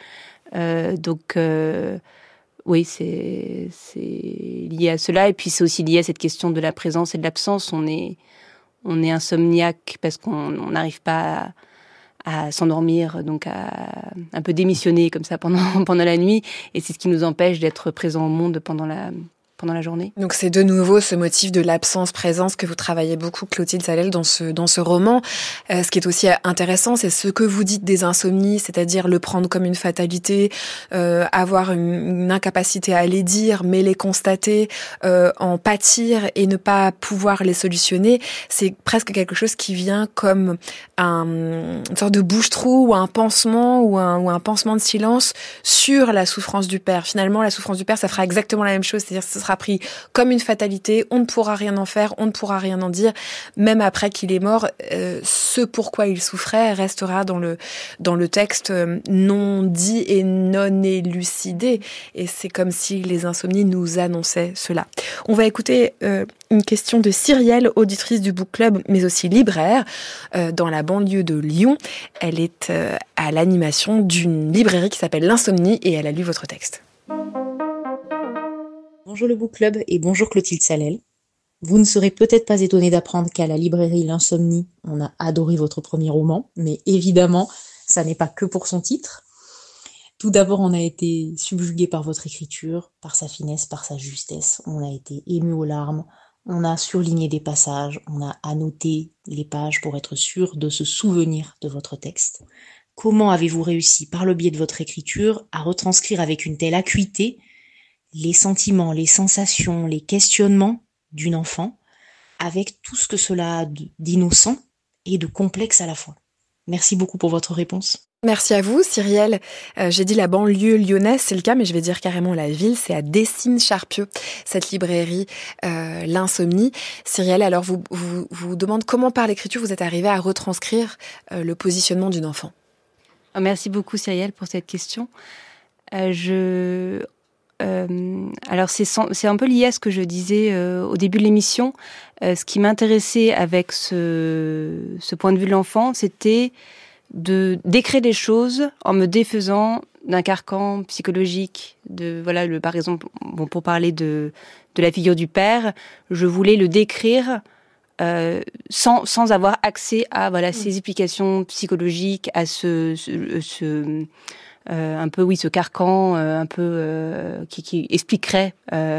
Oui, c'est lié à cela, et puis c'est aussi lié à cette question de la présence et de l'absence. On est insomniaque parce qu'on n'arrive pas à s'endormir, donc à un peu démissionner comme ça pendant la nuit, et c'est ce qui nous empêche d'être présents au monde pendant la journée. Donc c'est de nouveau ce motif de l'absence-présence que vous travaillez beaucoup, Clotilde Salel, dans ce roman. Ce qui est aussi intéressant, c'est ce que vous dites des insomnies, c'est-à-dire le prendre comme une fatalité, avoir une incapacité à les dire, mais les constater, en pâtir et ne pas pouvoir les solutionner. C'est presque quelque chose qui vient comme une sorte de bouche-trou ou un pansement ou un pansement de silence sur la souffrance du père. Finalement, la souffrance du père, ça fera exactement la même chose, c'est-à-dire que ce sera pris comme une fatalité, on ne pourra rien en faire, on ne pourra rien en dire, même après qu'il est mort. Ce pourquoi il souffrait restera dans le texte non dit et non élucidé, et c'est comme si les insomnies nous annonçaient cela. On va écouter une question de Cyrielle, auditrice du Book Club, mais aussi libraire dans la banlieue de Lyon. Elle est à l'animation d'une librairie qui s'appelle L'Insomnie, et elle a lu votre texte. Bonjour le Book Club et bonjour Clotilde Salel. Vous ne serez peut-être pas étonné d'apprendre qu'à la librairie L'Insomnie, on a adoré votre premier roman, mais évidemment, ça n'est pas que pour son titre. Tout d'abord, on a été subjugué par votre écriture, par sa finesse, par sa justesse. On a été ému aux larmes. On a surligné des passages. On a annoté les pages pour être sûr de se souvenir de votre texte. Comment avez-vous réussi, par le biais de votre écriture, à retranscrire avec une telle acuité les sentiments, les sensations, les questionnements d'une enfant, avec tout ce que cela a d'innocent et de complexe à la fois? Merci beaucoup pour votre réponse. Merci à vous, Cyrielle. J'ai dit la banlieue lyonnaise, c'est le cas, mais je vais dire carrément la ville, c'est à Dessines-Charpieu, cette librairie, l'Insomnie. Cyrielle, alors vous demande comment par l'écriture vous êtes arrivée à retranscrire le positionnement d'une enfant. Merci beaucoup, Cyrielle, pour cette question. Alors c'est un peu lié à ce que je disais au début de l'émission. Ce qui m'intéressait avec ce point de vue de l'enfant, c'était de décrire les choses en me défaisant d'un carcan psychologique. Par exemple, pour parler de la figure du père, je voulais le décrire sans avoir accès à ces explications psychologiques, à ce carcan un peu qui expliquerait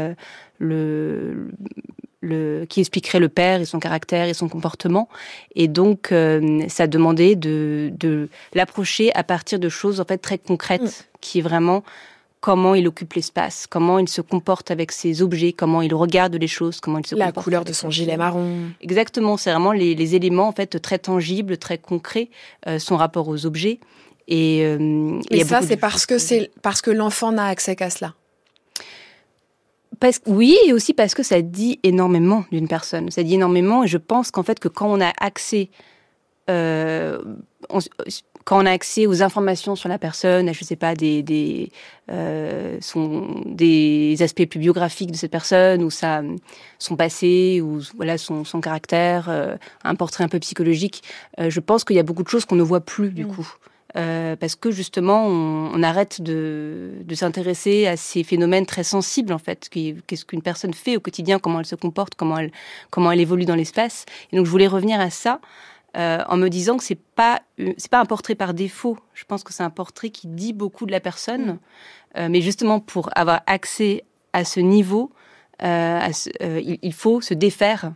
qui expliquerait le père et son caractère et son comportement. Et donc, ça demandait de l'approcher à partir de choses en fait très concrètes, qui est vraiment comment il occupe l'espace, comment il se comporte avec ses objets, comment il regarde les choses, comment il se comporte. La couleur de son gilet marron. Exactement, c'est vraiment les éléments en fait très tangibles, très concrets, son rapport aux objets. Et ça, c'est parce que l'enfant n'a accès qu'à cela. Oui, et aussi parce que ça dit énormément d'une personne. Ça dit énormément, et je pense qu'en fait, que quand on a accès, aux informations sur la personne, je sais pas, des aspects plus biographiques de cette personne, ou son passé, ou son caractère, un portrait un peu psychologique, je pense qu'il y a beaucoup de choses qu'on ne voit plus du coup. Parce que justement, on arrête de s'intéresser à ces phénomènes très sensibles en fait. Qu'est-ce qu'une personne fait au quotidien, comment elle se comporte, comment elle évolue dans l'espace. Et donc, je voulais revenir à ça en me disant que c'est pas un portrait par défaut. Je pense que c'est un portrait qui dit beaucoup de la personne, mais justement pour avoir accès à ce niveau, il faut se défaire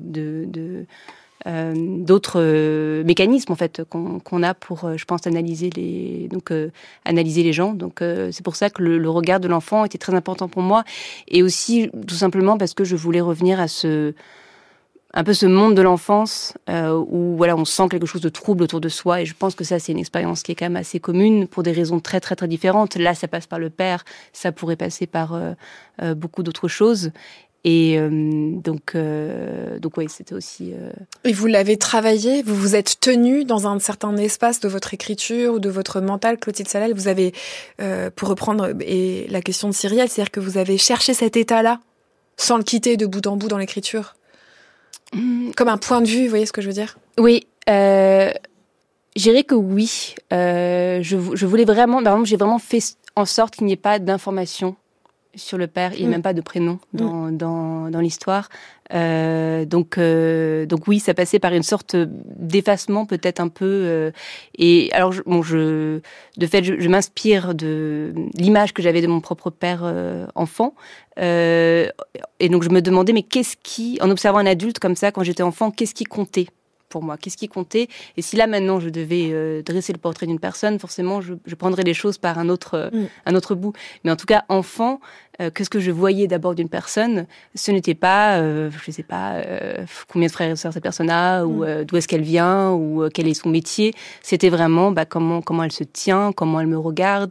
d'autres mécanismes en fait qu'on a pour, je pense, analyser les gens. Donc c'est pour ça que le regard de l'enfant était très important pour moi, et aussi tout simplement parce que je voulais revenir à ce monde de l'enfance où on sent quelque chose de trouble autour de soi, et je pense que ça c'est une expérience qui est quand même assez commune pour des raisons très très très différentes. Là ça passe par le père, ça pourrait passer par beaucoup d'autres choses. Et donc oui, c'était aussi... Et vous l'avez travaillé, vous vous êtes tenu dans un certain espace de votre écriture ou de votre mental, Clotilde Salel. Vous avez, pour reprendre la question de Cyrielle, c'est-à-dire que vous avez cherché cet état-là, sans le quitter de bout en bout dans l'écriture, comme un point de vue, vous voyez ce que je veux dire? Oui, je dirais que oui. Je voulais vraiment... Par exemple, j'ai vraiment fait en sorte qu'il n'y ait pas d'informations sur le père, il n'y a même pas de prénom dans l'histoire. Donc oui, ça passait par une sorte d'effacement peut-être un peu. Et alors, je m'inspire de l'image que j'avais de mon propre père enfant. Et donc je me demandais, mais en observant un adulte comme ça, quand j'étais enfant, qu'est-ce qui comptait pour moi? Qu'est-ce qui comptait? Et si là, maintenant, je devais dresser le portrait d'une personne, forcément, je prendrais les choses par un autre bout. Mais en tout cas, enfant, qu'est-ce que je voyais d'abord d'une personne? Ce n'était pas, je sais pas, combien de frères et sœurs cette personne a, ou d'où est-ce qu'elle vient, ou quel est son métier. C'était vraiment comment elle se tient, comment elle me regarde,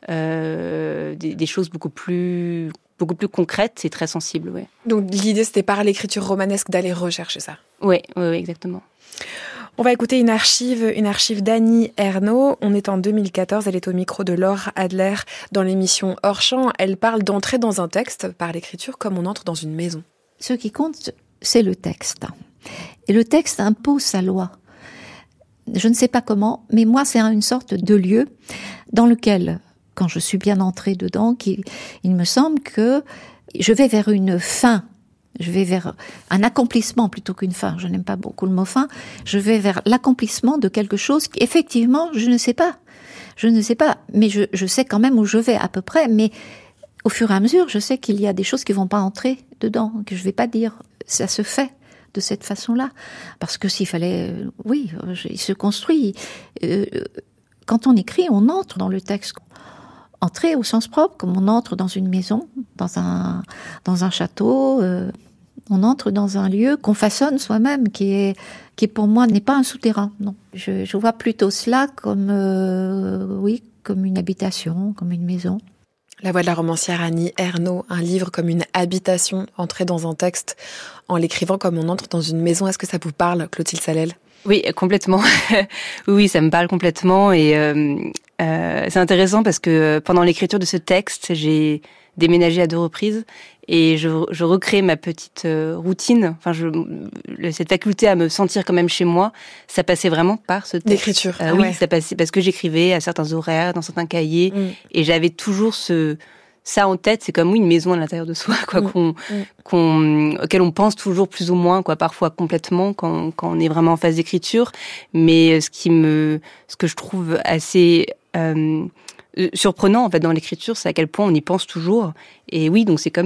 des choses beaucoup plus concrètes et très sensibles. Ouais. Donc l'idée, c'était par l'écriture romanesque d'aller rechercher ça. Oui, exactement. On va écouter une archive d'Annie Ernaux. On est en 2014, elle est au micro de Laure Adler dans l'émission Hors Champ. Elle parle d'entrer dans un texte par l'écriture comme on entre dans une maison. Ce qui compte, c'est le texte. Et le texte impose sa loi. Je ne sais pas comment, mais moi, c'est une sorte de lieu dans lequel, quand je suis bien entrée dedans, il me semble que je vais vers une fin. Je vais vers un accomplissement plutôt qu'une fin. Je n'aime pas beaucoup le mot fin. Je vais vers l'accomplissement de quelque chose qu'effectivement, je ne sais pas. Je ne sais pas, mais je sais quand même où je vais à peu près, mais au fur et à mesure, je sais qu'il y a des choses qui vont pas entrer dedans, que je vais pas dire. Ça se fait de cette façon-là. Parce que s'il fallait, il se construit. Quand on écrit, on entre dans le texte. Entrer au sens propre, comme on entre dans une maison, dans un château, on entre dans un lieu qu'on façonne soi-même, qui pour moi n'est pas un souterrain. Non, je vois plutôt cela comme une habitation, comme une maison. La voix de la romancière Annie Ernaux, un livre comme une habitation, entrer dans un texte en l'écrivant comme on entre dans une maison. Est-ce que ça vous parle, Clotilde Salel ? Oui, complètement. Oui, ça me parle complètement et c'est intéressant parce que pendant l'écriture de ce texte, j'ai déménagé à 2 reprises et je recrée ma petite routine. Enfin, cette faculté à me sentir quand même chez moi, ça passait vraiment par ce texte. L'écriture. Oui, ça passait parce que j'écrivais à certains horaires, dans certains cahiers, et j'avais toujours ça en tête. C'est comme une maison à l'intérieur de soi, quoi, auquel on pense toujours plus ou moins, quoi, parfois complètement quand on est vraiment en phase d'écriture. Mais ce que je trouve assez surprenant en fait dans l'écriture, c'est à quel point on y pense toujours. Et oui, donc c'est comme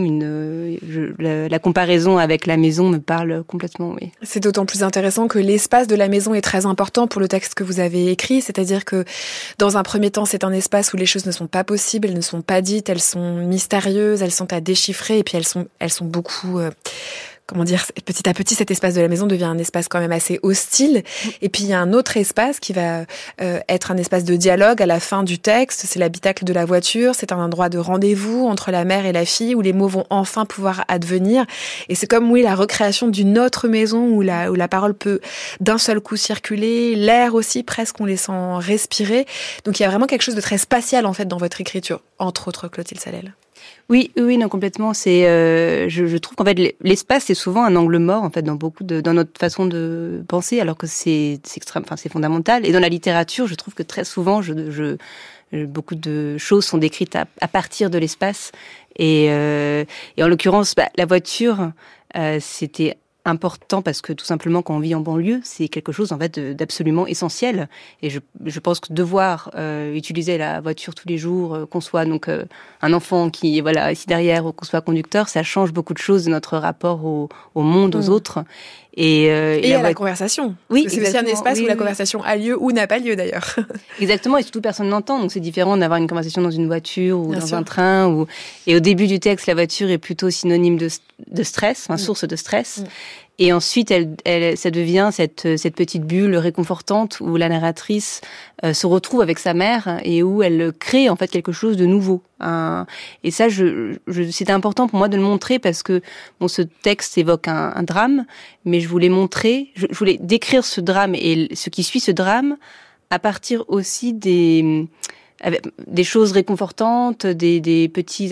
la comparaison avec la maison me parle complètement. Oui. C'est d'autant plus intéressant que l'espace de la maison est très important pour le texte que vous avez écrit. C'est-à-dire que dans un premier temps, c'est un espace où les choses ne sont pas possibles, elles ne sont pas dites, elles sont mystérieuses, elles sont à déchiffrer, et puis elles sont beaucoup petit à petit, cet espace de la maison devient un espace quand même assez hostile. Et puis, il y a un autre espace qui va être un espace de dialogue à la fin du texte. C'est l'habitacle de la voiture. C'est un endroit de rendez-vous entre la mère et la fille où les mots vont enfin pouvoir advenir. Et c'est comme, la recréation d'une autre maison où la parole peut d'un seul coup circuler. L'air aussi, presque, on les sent respirer. Donc, il y a vraiment quelque chose de très spatial, en fait, dans votre écriture. Entre autres, Clotilde Salel. Oui, non, complètement. Je trouve qu'en fait, l'espace, c'est souvent un angle mort, en fait, dans notre façon de penser, alors que c'est extrême, enfin, c'est fondamental. Et dans la littérature, je trouve que très souvent, beaucoup de choses sont décrites à partir de l'espace. Et en l'occurrence, la voiture, c'était important parce que tout simplement quand on vit en banlieue, c'est quelque chose en fait d'absolument essentiel. Et je pense que devoir utiliser la voiture tous les jours, qu'on soit donc un enfant qui est ici derrière ou qu'on soit conducteur, ça change beaucoup de choses de notre rapport au monde, aux autres. Et à la conversation. Oui, parce que c'est aussi un espace où la conversation a lieu ou n'a pas lieu d'ailleurs. Exactement, et surtout personne n'entend, donc c'est différent d'avoir une conversation dans une voiture ou un train. Et au début du texte, la voiture est plutôt synonyme de stress, source de stress. Et ensuite, ça devient cette petite bulle réconfortante où la narratrice se retrouve avec sa mère et où elle crée en fait quelque chose de nouveau. Et ça, c'était important pour moi de le montrer parce que ce texte évoque un drame, mais je voulais décrire ce drame et ce qui suit ce drame à partir aussi des choses réconfortantes, des petits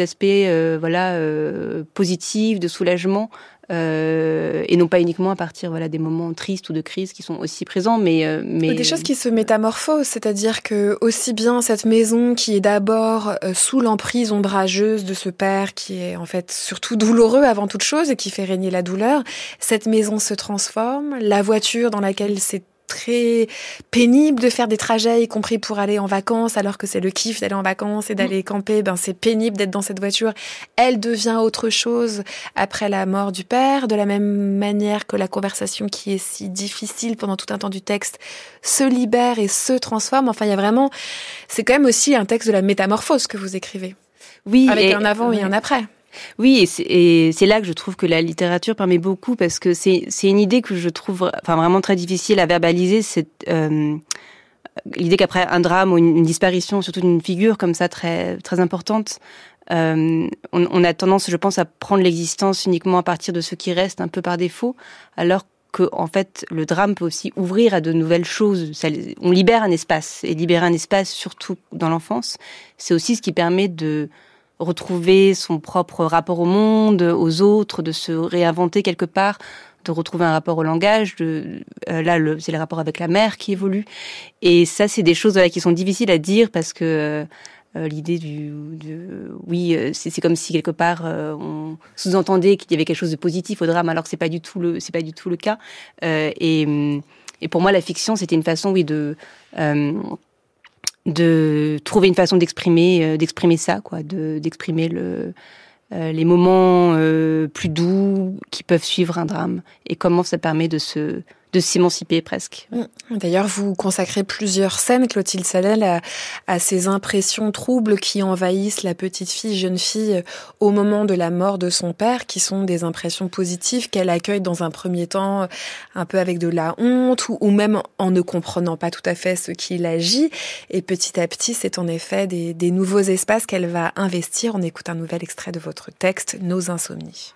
aspects positifs, de soulagement. Et non pas uniquement à partir des moments tristes ou de crise qui sont aussi présents, mais des choses qui se métamorphosent, c'est-à-dire que aussi bien cette maison qui est d'abord sous l'emprise ombrageuse de ce père qui est en fait surtout douloureux avant toute chose et qui fait régner la douleur, cette maison se transforme, la voiture dans laquelle c'est très pénible de faire des trajets, y compris pour aller en vacances, alors que c'est le kiff d'aller en vacances et d'aller camper, c'est pénible d'être dans cette voiture. Elle devient autre chose après la mort du père, de la même manière que la conversation qui est si difficile pendant tout un temps du texte se libère et se transforme. Enfin, il y a vraiment, c'est quand même aussi un texte de la métamorphose que vous écrivez. Oui. Avec un avant et un après. Oui, et c'est là que je trouve que la littérature permet beaucoup parce que c'est une idée que je trouve vraiment très difficile à verbaliser. C'est l'idée qu'après un drame ou une disparition, surtout d'une figure comme ça très très importante, on a tendance, je pense, à prendre l'existence uniquement à partir de ce qui reste un peu par défaut, alors que en fait le drame peut aussi ouvrir à de nouvelles choses. On libère un espace, et libérer un espace, surtout dans l'enfance, c'est aussi ce qui permet de retrouver son propre rapport au monde, aux autres, de se réinventer quelque part, de retrouver un rapport au langage. C'est le rapport avec la mère qui évolue. Et ça, c'est des choses qui sont difficiles à dire parce que l'idée c'est comme si quelque part on sous-entendait qu'il y avait quelque chose de positif au drame, alors que c'est pas du tout le cas. Et pour moi, la fiction, c'était une façon, de trouver une façon d'exprimer ça, quoi, d'exprimer les moments plus doux qui peuvent suivre un drame et comment ça permet de s'émanciper presque. D'ailleurs, vous consacrez plusieurs scènes, Clotilde Salel, à ces impressions troubles qui envahissent la petite fille, jeune fille, au moment de la mort de son père, qui sont des impressions positives qu'elle accueille dans un premier temps, un peu avec de la honte, ou même en ne comprenant pas tout à fait ce qu'il agit. Et petit à petit, c'est en effet des nouveaux espaces qu'elle va investir. On écoute un nouvel extrait de votre texte, Nos insomnies.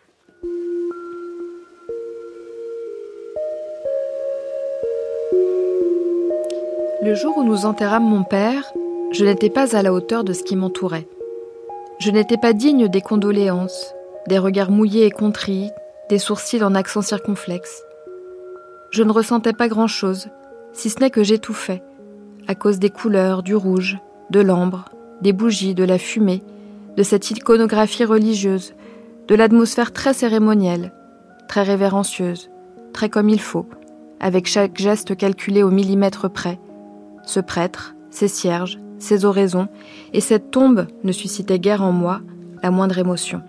Le jour où nous enterrâmes mon père, je n'étais pas à la hauteur de ce qui m'entourait. Je n'étais pas digne des condoléances, des regards mouillés et contrits, des sourcils en accent circonflexe. Je ne ressentais pas grand-chose, si ce n'est que j'étouffais, à cause des couleurs, du rouge, de l'ambre, des bougies, de la fumée, de cette iconographie religieuse, de l'atmosphère très cérémonielle, très révérencieuse, très comme il faut, avec chaque geste calculé au millimètre près. Ce prêtre, ces cierges, ces oraisons, et cette tombe ne suscitaient guère en moi la moindre émotion.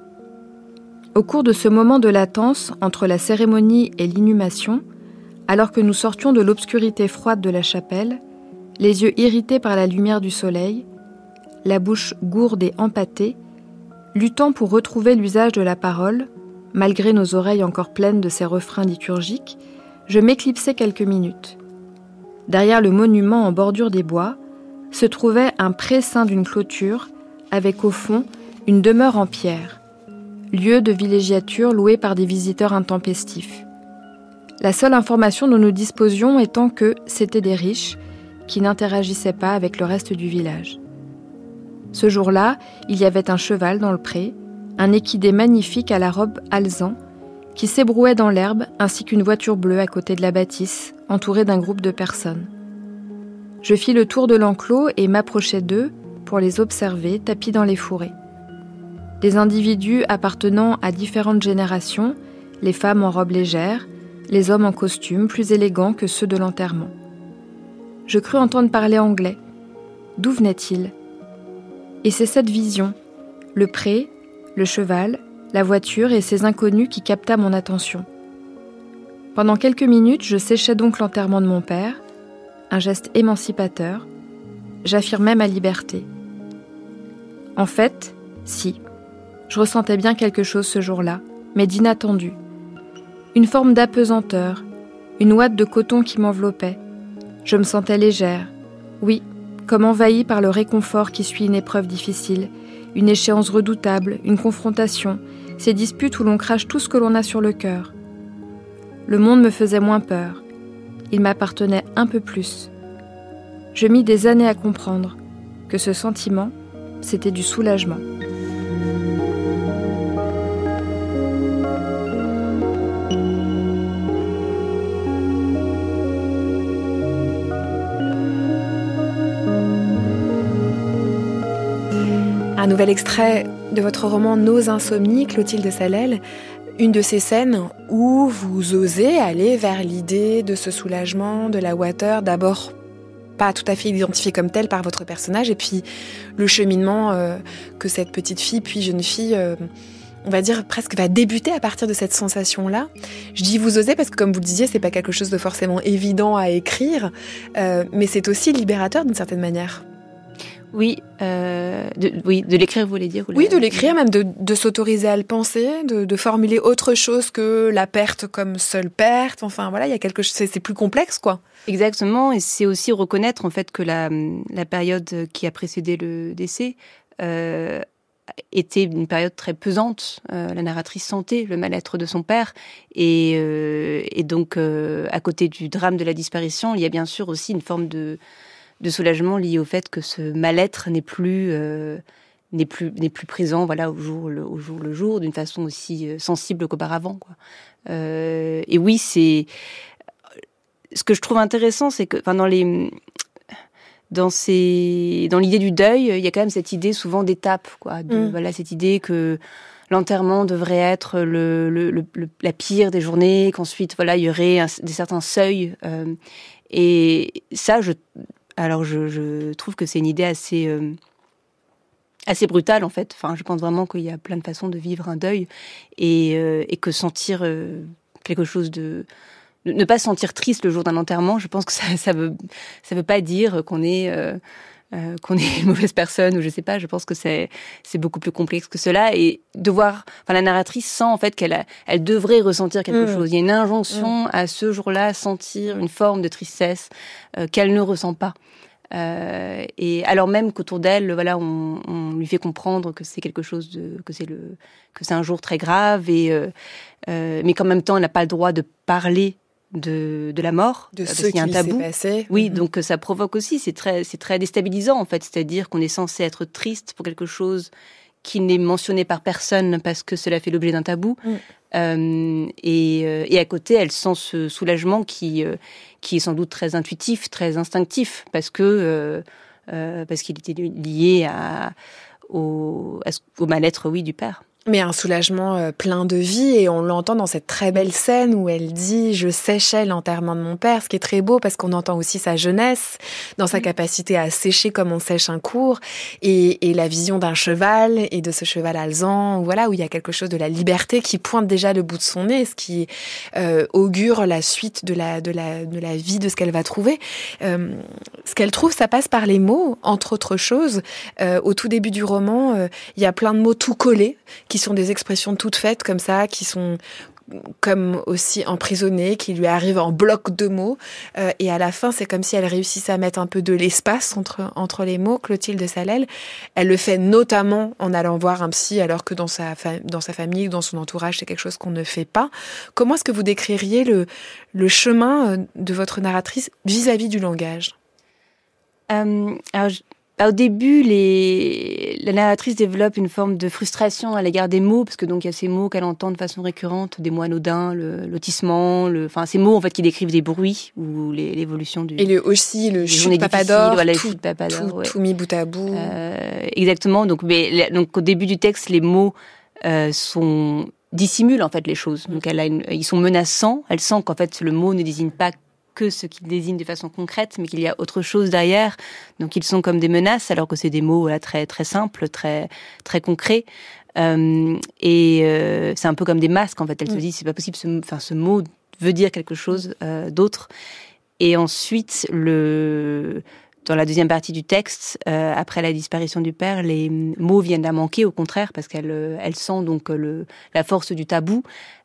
Au cours de ce moment de latence entre la cérémonie et l'inhumation, alors que nous sortions de l'obscurité froide de la chapelle, les yeux irrités par la lumière du soleil, la bouche gourde et empâtée, luttant pour retrouver l'usage de la parole, malgré nos oreilles encore pleines de ces refrains liturgiques, je m'éclipsais quelques minutes. Derrière le monument en bordure des bois, se trouvait un pré ceint d'une clôture, avec au fond une demeure en pierre, lieu de villégiature loué par des visiteurs intempestifs. La seule information dont nous disposions étant que c'étaient des riches qui n'interagissaient pas avec le reste du village. Ce jour-là, il y avait un cheval dans le pré, un équidé magnifique à la robe alezan, qui s'ébrouait dans l'herbe, ainsi qu'une voiture bleue à côté de la bâtisse, entourée d'un groupe de personnes. Je fis le tour de l'enclos et m'approchai d'eux pour les observer tapis dans les fourrés. Des individus appartenant à différentes générations, les femmes en robe légère, les hommes en costume plus élégants que ceux de l'enterrement. Je crus entendre parler anglais. D'où venait-il ? Et c'est cette vision, le pré, le cheval, la voiture et ces inconnus qui capta mon attention. Pendant quelques minutes, je séchais donc l'enterrement de mon père, un geste émancipateur. J'affirmais ma liberté. En fait, si, je ressentais bien quelque chose ce jour-là, mais d'inattendu. Une forme d'apesanteur, une ouate de coton qui m'enveloppait. Je me sentais légère, oui, comme envahie par le réconfort qui suit une épreuve difficile, une échéance redoutable, une confrontation, ces disputes où l'on crache tout ce que l'on a sur le cœur. Le monde me faisait moins peur. Il m'appartenait un peu plus. Je mis des années à comprendre que ce sentiment, c'était du soulagement. Un nouvel extrait de votre roman Nos insomnies, Clotilde Salel, une de ces scènes où vous osez aller vers l'idée de ce soulagement, de la water, d'abord pas tout à fait identifiée comme telle par votre personnage, et puis le cheminement que cette petite fille, puis jeune fille, on va dire presque va débuter à partir de cette sensation-là. Je dis vous osez parce que comme vous le disiez, c'est pas quelque chose de forcément évident à écrire, mais c'est aussi libérateur d'une certaine manière. Oui, de l'écrire, vous voulez dire? Oui, de l'écrire, même de s'autoriser à le penser, de formuler autre chose que la perte comme seule perte. Enfin, voilà, il y a quelque chose, c'est plus complexe, quoi. Exactement, et c'est aussi reconnaître en fait que la période qui a précédé le décès était une période très pesante. La narratrice sentait le mal-être de son père, et donc à côté du drame de la disparition, il y a bien sûr aussi une forme de soulagement lié au fait que ce mal-être n'est plus présent, voilà, au jour le jour, d'une façon aussi sensible qu'auparavant, quoi. Et oui, c'est ce que je trouve intéressant, c'est que, enfin, dans l'idée du deuil, il y a quand même cette idée souvent d'étape, quoi, voilà, cette idée que l'enterrement devrait être la pire des journées, qu'ensuite, voilà, il y aurait certains seuils, et ça, Alors je trouve que c'est une idée assez brutale en fait. Enfin, je pense vraiment qu'il y a plein de façons de vivre un deuil et que sentir quelque chose de ne pas se sentir triste le jour d'un enterrement, je pense que ça veut pas dire qu'on est une mauvaise personne ou je sais pas. Je pense que c'est beaucoup plus complexe que cela et la narratrice sent en fait elle devrait ressentir quelque chose. Il y a une injonction à ce jour-là sentir une forme de tristesse qu'elle ne ressent pas. Et alors même qu'autour d'elle, voilà, on lui fait comprendre que c'est quelque chose que c'est un jour très grave mais qu'en même temps, elle n'a pas le droit de parler de la mort, de parce ce qu'il y a un tabou. S'est passé. Oui, donc ça provoque aussi, c'est très déstabilisant en fait, c'est-à-dire qu'on est censé être triste pour quelque chose qui n'est mentionné par personne parce que cela fait l'objet d'un tabou. Et à côté, elle sent ce soulagement qui est sans doute très intuitif, très instinctif, parce qu'il était lié au mal-être, oui, du père. Mais un soulagement plein de vie, et on l'entend dans cette très belle scène où elle dit « Je séchais l'enterrement de mon père », ce qui est très beau parce qu'on entend aussi sa jeunesse, dans sa capacité à sécher comme on sèche un cours, et la vision d'un cheval, et de ce cheval alezan, voilà, où il y a quelque chose de la liberté qui pointe déjà le bout de son nez, ce qui augure la suite de la vie, de ce qu'elle va trouver. Ce qu'elle trouve, ça passe par les mots, entre autres choses. Au tout début du roman, il y a plein de mots tout collés, qui sont des expressions toutes faites comme ça, qui sont comme aussi emprisonnées, qui lui arrivent en bloc de mots. Et à la fin, c'est comme si elle réussissait à mettre un peu de l'espace entre les mots. Clotilde Salel, elle le fait notamment en allant voir un psy, alors que dans sa famille ou dans son entourage, c'est quelque chose qu'on ne fait pas. Comment est-ce que vous décririez le chemin de votre narratrice vis-à-vis du langage ? Au début, la narratrice développe une forme de frustration à l'égard des mots, parce que donc il y a ces mots qu'elle entend de façon récurrente, des mots anodins, le lotissement, ces mots en fait qui décrivent des bruits ou l'évolution du. Et le chute de Papador, tout mis bout à bout. Exactement. Donc au début du texte, les mots dissimulent en fait les choses. Donc ils sont menaçants. Elle sent qu'en fait le mot ne désigne pas que ce qu'ils désignent de façon concrète, mais qu'il y a autre chose derrière. Donc ils sont comme des menaces, alors que c'est des mots très très simples, très très concrets. C'est un peu comme des masques en fait. Elle se dit c'est pas possible. Ce mot veut dire quelque chose d'autre. Et ensuite dans la deuxième partie du texte, après la disparition du père, les mots viennent à manquer, au contraire, parce qu'elle sent donc la force du tabou.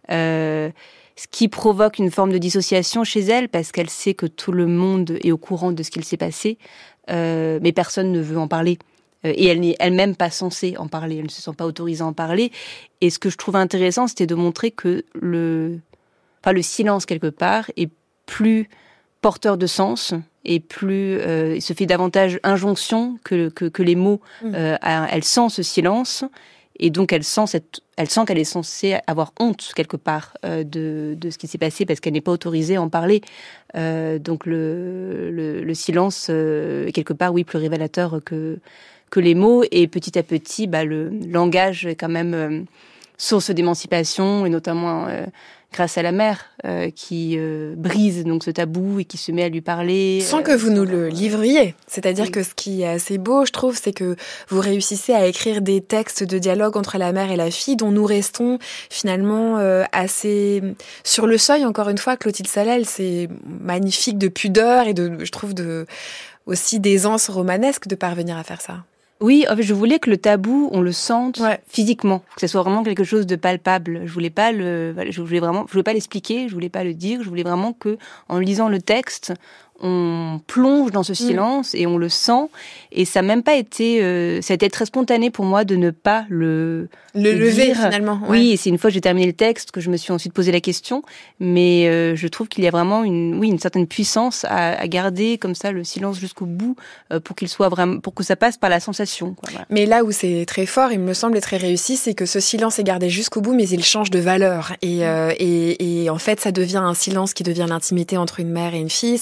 Ce qui provoque une forme de dissociation chez elle, parce qu'elle sait que tout le monde est au courant de ce qu'il s'est passé, mais personne ne veut en parler. Et elle n'est elle-même pas censée en parler, elle ne se sent pas autorisée à en parler. Et ce que je trouve intéressant, c'était de montrer que le silence, quelque part, est plus porteur de sens, et plus il se fait davantage injonction que les mots. Elle sent ce silence, et donc elle sent qu'elle est censée avoir honte quelque part de ce qui s'est passé, parce qu'elle n'est pas autorisée à en parler. Donc le silence est quelque part, oui, plus révélateur que les mots. Et petit à petit, le langage est quand même source d'émancipation, et notamment grâce à la mère qui brise donc ce tabou et qui se met à lui parler. Sans que vous nous le livriez. C'est-à-dire que ce qui est assez beau, je trouve, c'est que vous réussissez à écrire des textes de dialogue entre la mère et la fille dont nous restons finalement assez sur le seuil. Encore une fois, Clotilde Salel, c'est magnifique de pudeur et je trouve aussi d'aisance romanesque de parvenir à faire ça. Oui, en fait, je voulais que le tabou, on le sente physiquement, que ce soit vraiment quelque chose de palpable. Je voulais pas l'expliquer, je voulais pas le dire, je voulais vraiment que, en lisant le texte, on plonge dans ce silence et on le sent. Et ça n'a même pas été, ça a été très spontané pour moi de ne pas le lever dire. Finalement. Ouais. Oui, et c'est une fois que j'ai terminé le texte que je me suis ensuite posé la question. Mais je trouve qu'il y a vraiment une certaine puissance à garder comme ça le silence jusqu'au bout pour qu'il soit vraiment, pour que ça passe par la sensation. Quoi, voilà. Mais là où c'est très fort, il me semble, et très réussi, c'est que ce silence est gardé jusqu'au bout, mais il change de valeur. Et en fait, ça devient un silence qui devient l'intimité entre une mère et une fille. Ça devient un silence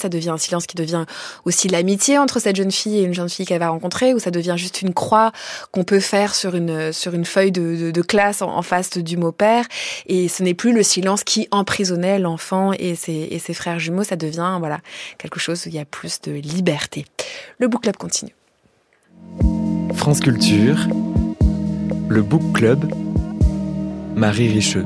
silence qui devient aussi l'amitié entre cette jeune fille et une jeune fille qu'elle va rencontrer, ou ça devient juste une croix qu'on peut faire sur une feuille de classe en face du mot père, et ce n'est plus le silence qui emprisonnait l'enfant et ses frères jumeaux, ça devient voilà quelque chose où il y a plus de liberté. Le Book Club continue. France Culture, le Book Club, Marie Richeux.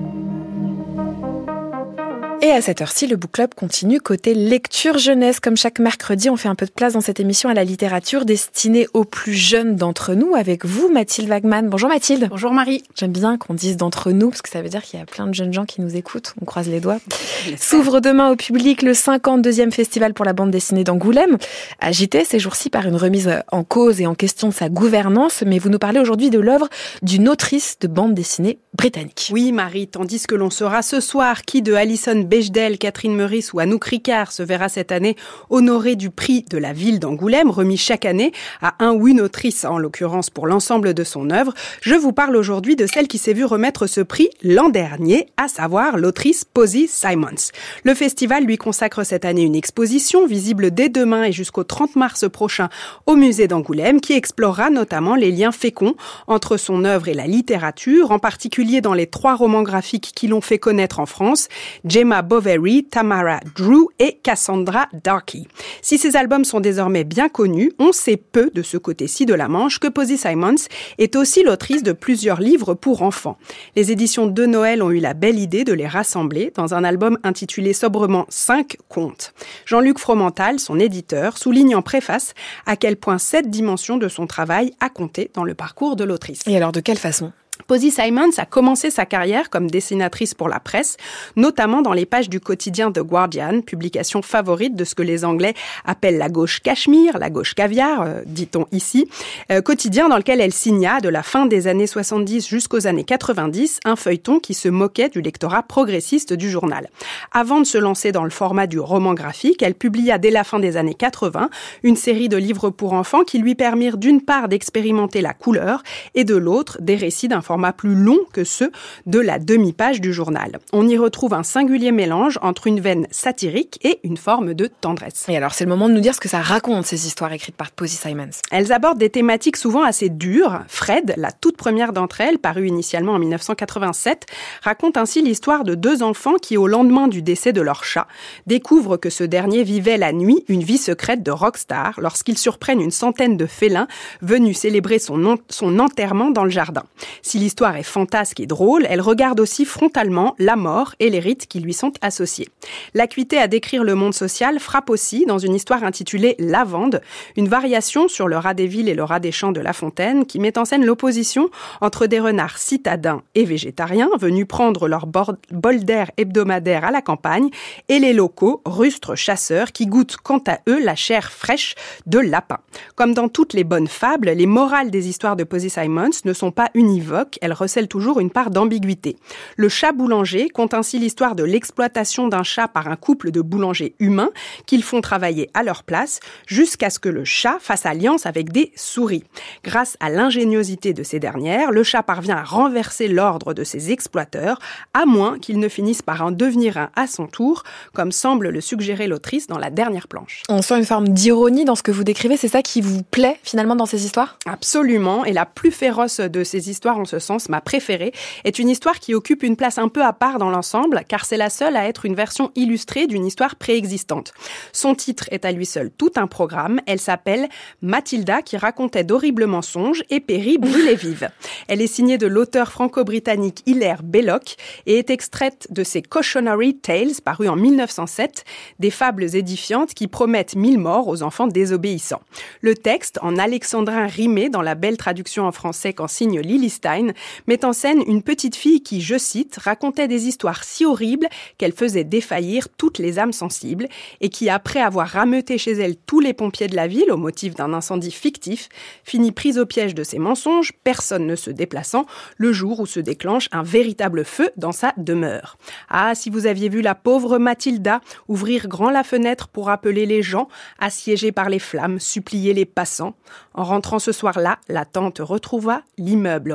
Et à cette heure-ci, le Book Club continue côté lecture jeunesse. Comme chaque mercredi, on fait un peu de place dans cette émission à la littérature destinée aux plus jeunes d'entre nous. Avec vous, Mathilde Wagman. Bonjour Mathilde. Bonjour Marie. J'aime bien qu'on dise d'entre nous, parce que ça veut dire qu'il y a plein de jeunes gens qui nous écoutent. On croise les doigts. S'ouvre demain au public le 52e festival pour la bande dessinée d'Angoulême. Agité ces jours-ci par une remise en cause et en question de sa gouvernance. Mais vous nous parlez aujourd'hui de l'œuvre d'une autrice de bande dessinée britannique. Oui Marie, tandis que l'on saura ce soir qui de Alison Bechdel, Catherine Meurice ou Anouk Ricard se verra cette année honorée du prix de la ville d'Angoulême, remis chaque année à un ou une autrice, en l'occurrence pour l'ensemble de son œuvre, je vous parle aujourd'hui de celle qui s'est vue remettre ce prix l'an dernier, à savoir l'autrice Posy Simmonds. Le festival lui consacre cette année une exposition visible dès demain et jusqu'au 30 mars prochain au musée d'Angoulême, qui explorera notamment les liens féconds entre son œuvre et la littérature, en particulier dans les 3 romans graphiques qui l'ont fait connaître en France, Gemma Bovary, Tamara Drew et Cassandra Darkey. Si ces albums sont désormais bien connus, on sait peu de ce côté-ci de la Manche que Posy Simmonds est aussi l'autrice de plusieurs livres pour enfants. Les éditions de Noël ont eu la belle idée de les rassembler dans un album intitulé sobrement 5 contes. Jean-Luc Fromental, son éditeur, souligne en préface à quel point cette dimension de son travail a compté dans le parcours de l'autrice. Et alors de quelle façon ? Posy Simmonds a commencé sa carrière comme dessinatrice pour la presse, notamment dans les pages du quotidien The Guardian, publication favorite de ce que les Anglais appellent la gauche cachemire, la gauche caviar, dit-on ici, quotidien dans lequel elle signa, de la fin des années 70 jusqu'aux années 90, un feuilleton qui se moquait du lectorat progressiste du journal. Avant de se lancer dans le format du roman graphique, elle publia dès la fin des années 80 une série de livres pour enfants qui lui permirent d'une part d'expérimenter la couleur et de l'autre des récits d'un format plus long que ceux de la demi-page du journal. On y retrouve un singulier mélange entre une veine satirique et une forme de tendresse. Et alors, c'est le moment de nous dire ce que ça raconte, ces histoires écrites par Posy Simmonds. Elles abordent des thématiques souvent assez dures. Fred, la toute première d'entre elles, parue initialement en 1987, raconte ainsi l'histoire de 2 enfants qui, au lendemain du décès de leur chat, découvrent que ce dernier vivait la nuit une vie secrète de rockstar lorsqu'ils surprennent une centaine de félins venus célébrer son enterrement dans le jardin. Si l'histoire est fantasque et drôle, elle regarde aussi frontalement la mort et les rites qui lui sont associés. L'acuité à décrire le monde social frappe aussi dans une histoire intitulée Lavande, une variation sur le rat des villes et le rat des champs de La Fontaine, qui met en scène l'opposition entre des renards citadins et végétariens venus prendre leur bol d'air hebdomadaire à la campagne et les locaux, rustres chasseurs, qui goûtent quant à eux la chair fraîche de lapin. Comme dans toutes les bonnes fables, les morales des histoires de Posy Simmonds ne sont pas univoques, elle recèle toujours une part d'ambiguïté. Le chat boulanger conte ainsi l'histoire de l'exploitation d'un chat par un couple de boulangers humains qu'ils font travailler à leur place jusqu'à ce que le chat fasse alliance avec des souris. Grâce à l'ingéniosité de ces dernières, le chat parvient à renverser l'ordre de ses exploiteurs, à moins qu'ils ne finissent par en devenir un à son tour, comme semble le suggérer l'autrice dans la dernière planche. On sent une forme d'ironie dans ce que vous décrivez, c'est ça qui vous plaît finalement dans ces histoires ? Absolument, et la plus féroce de ces histoires en ce sens, ma préférée, est une histoire qui occupe une place un peu à part dans l'ensemble, car c'est la seule à être une version illustrée d'une histoire préexistante. Son titre est à lui seul tout un programme. Elle s'appelle Mathilda qui racontait d'horribles mensonges et périt brûlée vive. Elle est signée de l'auteur franco-britannique Hilaire Belloc et est extraite de ses Cautionary Tales, parus en 1907, des fables édifiantes qui promettent 1000 morts aux enfants désobéissants. Le texte, en alexandrin rimé dans la belle traduction en français qu'en signe Lily Stein, met en scène une petite fille qui, je cite, racontait des histoires si horribles qu'elle faisait défaillir toutes les âmes sensibles et qui, après avoir rameuté chez elle tous les pompiers de la ville au motif d'un incendie fictif, finit prise au piège de ses mensonges, personne ne se déplaçant, le jour où se déclenche un véritable feu dans sa demeure. Ah, si vous aviez vu la pauvre Mathilda ouvrir grand la fenêtre pour appeler les gens, assiégés par les flammes, supplier les passants. En rentrant ce soir-là, la tante retrouva l'immeuble réduit en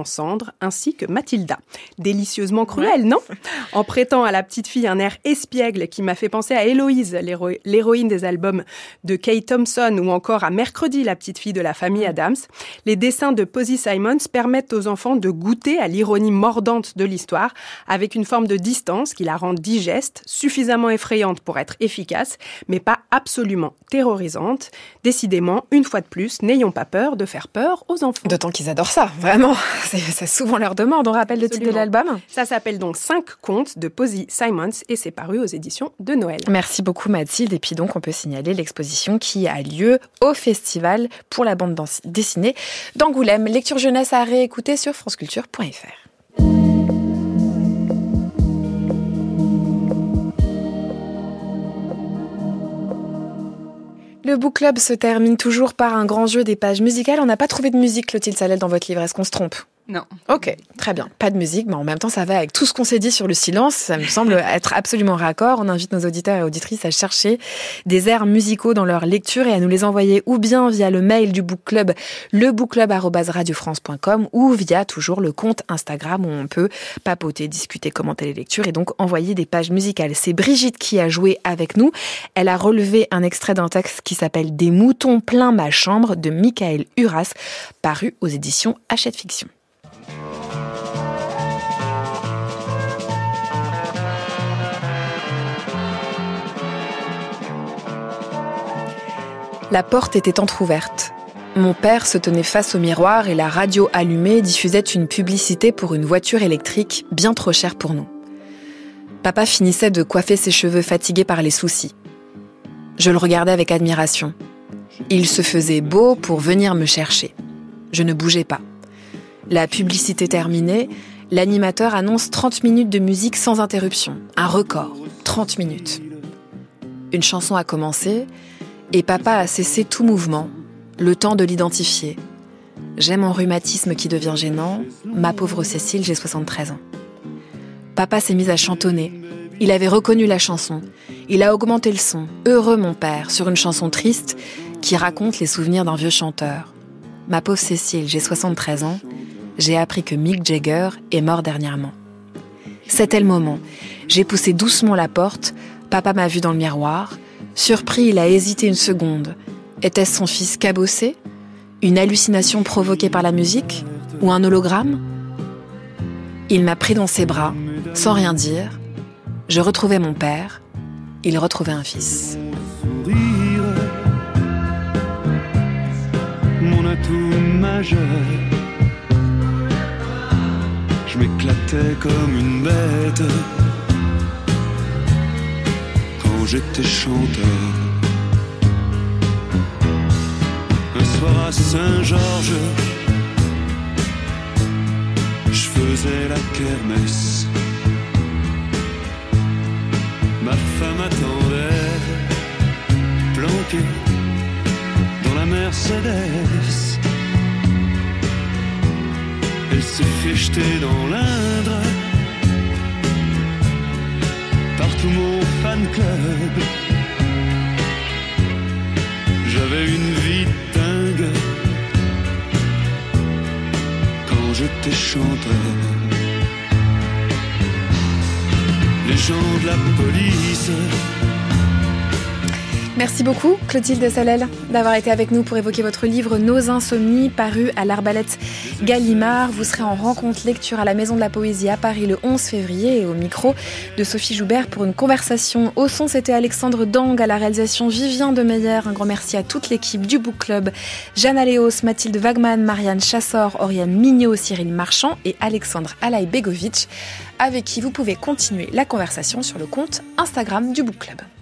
en cendres, ainsi que Mathilda. Délicieusement cruel, non ? En prêtant à la petite fille un air espiègle qui m'a fait penser à Héloïse, l'héroïne des albums de Kay Thompson, ou encore à Mercredi, la petite fille de la famille Addams, les dessins de Posy Simons permettent aux enfants de goûter à l'ironie mordante de l'histoire, avec une forme de distance qui la rend digeste, suffisamment effrayante pour être efficace, mais pas absolument terrorisante. Décidément, une fois de plus, n'ayons pas peur de faire peur aux enfants. D'autant qu'ils adorent ça, vraiment. C'est souvent leur demande. On rappelle le titre de l'album ? Ça s'appelle donc 5 contes de Posy Simons et c'est paru aux éditions de Noël. Merci beaucoup Mathilde. Et puis donc, on peut signaler l'exposition qui a lieu au Festival pour la bande dessinée d'Angoulême. Lecture jeunesse à réécouter sur franceculture.fr. Le book club se termine toujours par un grand jeu des pages musicales. On n'a pas trouvé de musique, Clotilde Salel, dans votre livre. Est-ce qu'on se trompe ? Non. Ok, très bien. Pas de musique, mais en même temps, ça va avec tout ce qu'on s'est dit sur le silence. Ça me semble être absolument raccord. On invite nos auditeurs et auditrices à chercher des airs musicaux dans leur lecture et à nous les envoyer ou bien via le mail du book club, lebookclub@radiofrance.com, ou via toujours le compte Instagram où on peut papoter, discuter, commenter les lectures et donc envoyer des pages musicales. C'est Brigitte qui a joué avec nous. Elle a relevé un extrait d'un texte qui s'appelle « Des moutons plein ma chambre » de Michael Uras, paru aux éditions Hachette Fiction. La porte était entr'ouverte. Mon père se tenait face au miroir et la radio allumée diffusait une publicité pour une voiture électrique bien trop chère pour nous. Papa finissait de coiffer ses cheveux fatigués par les soucis. Je le regardais avec admiration. Il se faisait beau pour venir me chercher. Je ne bougeais pas. La publicité terminée, l'animateur annonce 30 minutes de musique sans interruption. Un record, 30 minutes. Une chanson a commencé et papa a cessé tout mouvement, le temps de l'identifier. J'ai mon rhumatisme qui devient gênant, ma pauvre Cécile, j'ai 73 ans. Papa s'est mis à chantonner. Il avait reconnu la chanson. Il a augmenté le son, heureux mon père, sur une chanson triste qui raconte les souvenirs d'un vieux chanteur. Ma pauvre Cécile, j'ai 73 ans, j'ai appris que Mick Jagger est mort dernièrement. C'était le moment. J'ai poussé doucement la porte, papa m'a vu dans le miroir. Surpris, il a hésité une seconde. Était-ce son fils cabossé ? Une hallucination provoquée par la musique ? Ou un hologramme ? Il m'a pris dans ses bras, sans rien dire. Je retrouvais mon père, il retrouvait un fils. Mon atout majeur, je m'éclatais comme une bête quand j'étais chanteur. Un soir à Saint-Georges, je faisais la kermesse. Ma femme attendait, planquée dans la Mercedes. Elle s'est fait jeter dans l'Indre par tout mon fan club. J'avais une vie dingue quand j'étais chanteur. Les gens de la police. Merci beaucoup Clotilde Salel d'avoir été avec nous pour évoquer votre livre Nos Insomnies, paru à l'Arbalète Gallimard. Vous serez en rencontre lecture à la Maison de la Poésie à Paris le 11 février et au micro de Sophie Joubert pour une conversation. Au son, c'était Alexandre Dang, à la réalisation Vivien Demeyer. Un grand merci à toute l'équipe du Book Club. Jeanne Aléos, Mathilde Wagman, Marianne Chassor, Oriane Mignot, Cyril Marchand et Alexandre Alaï-Begovic, avec qui vous pouvez continuer la conversation sur le compte Instagram du Book Club.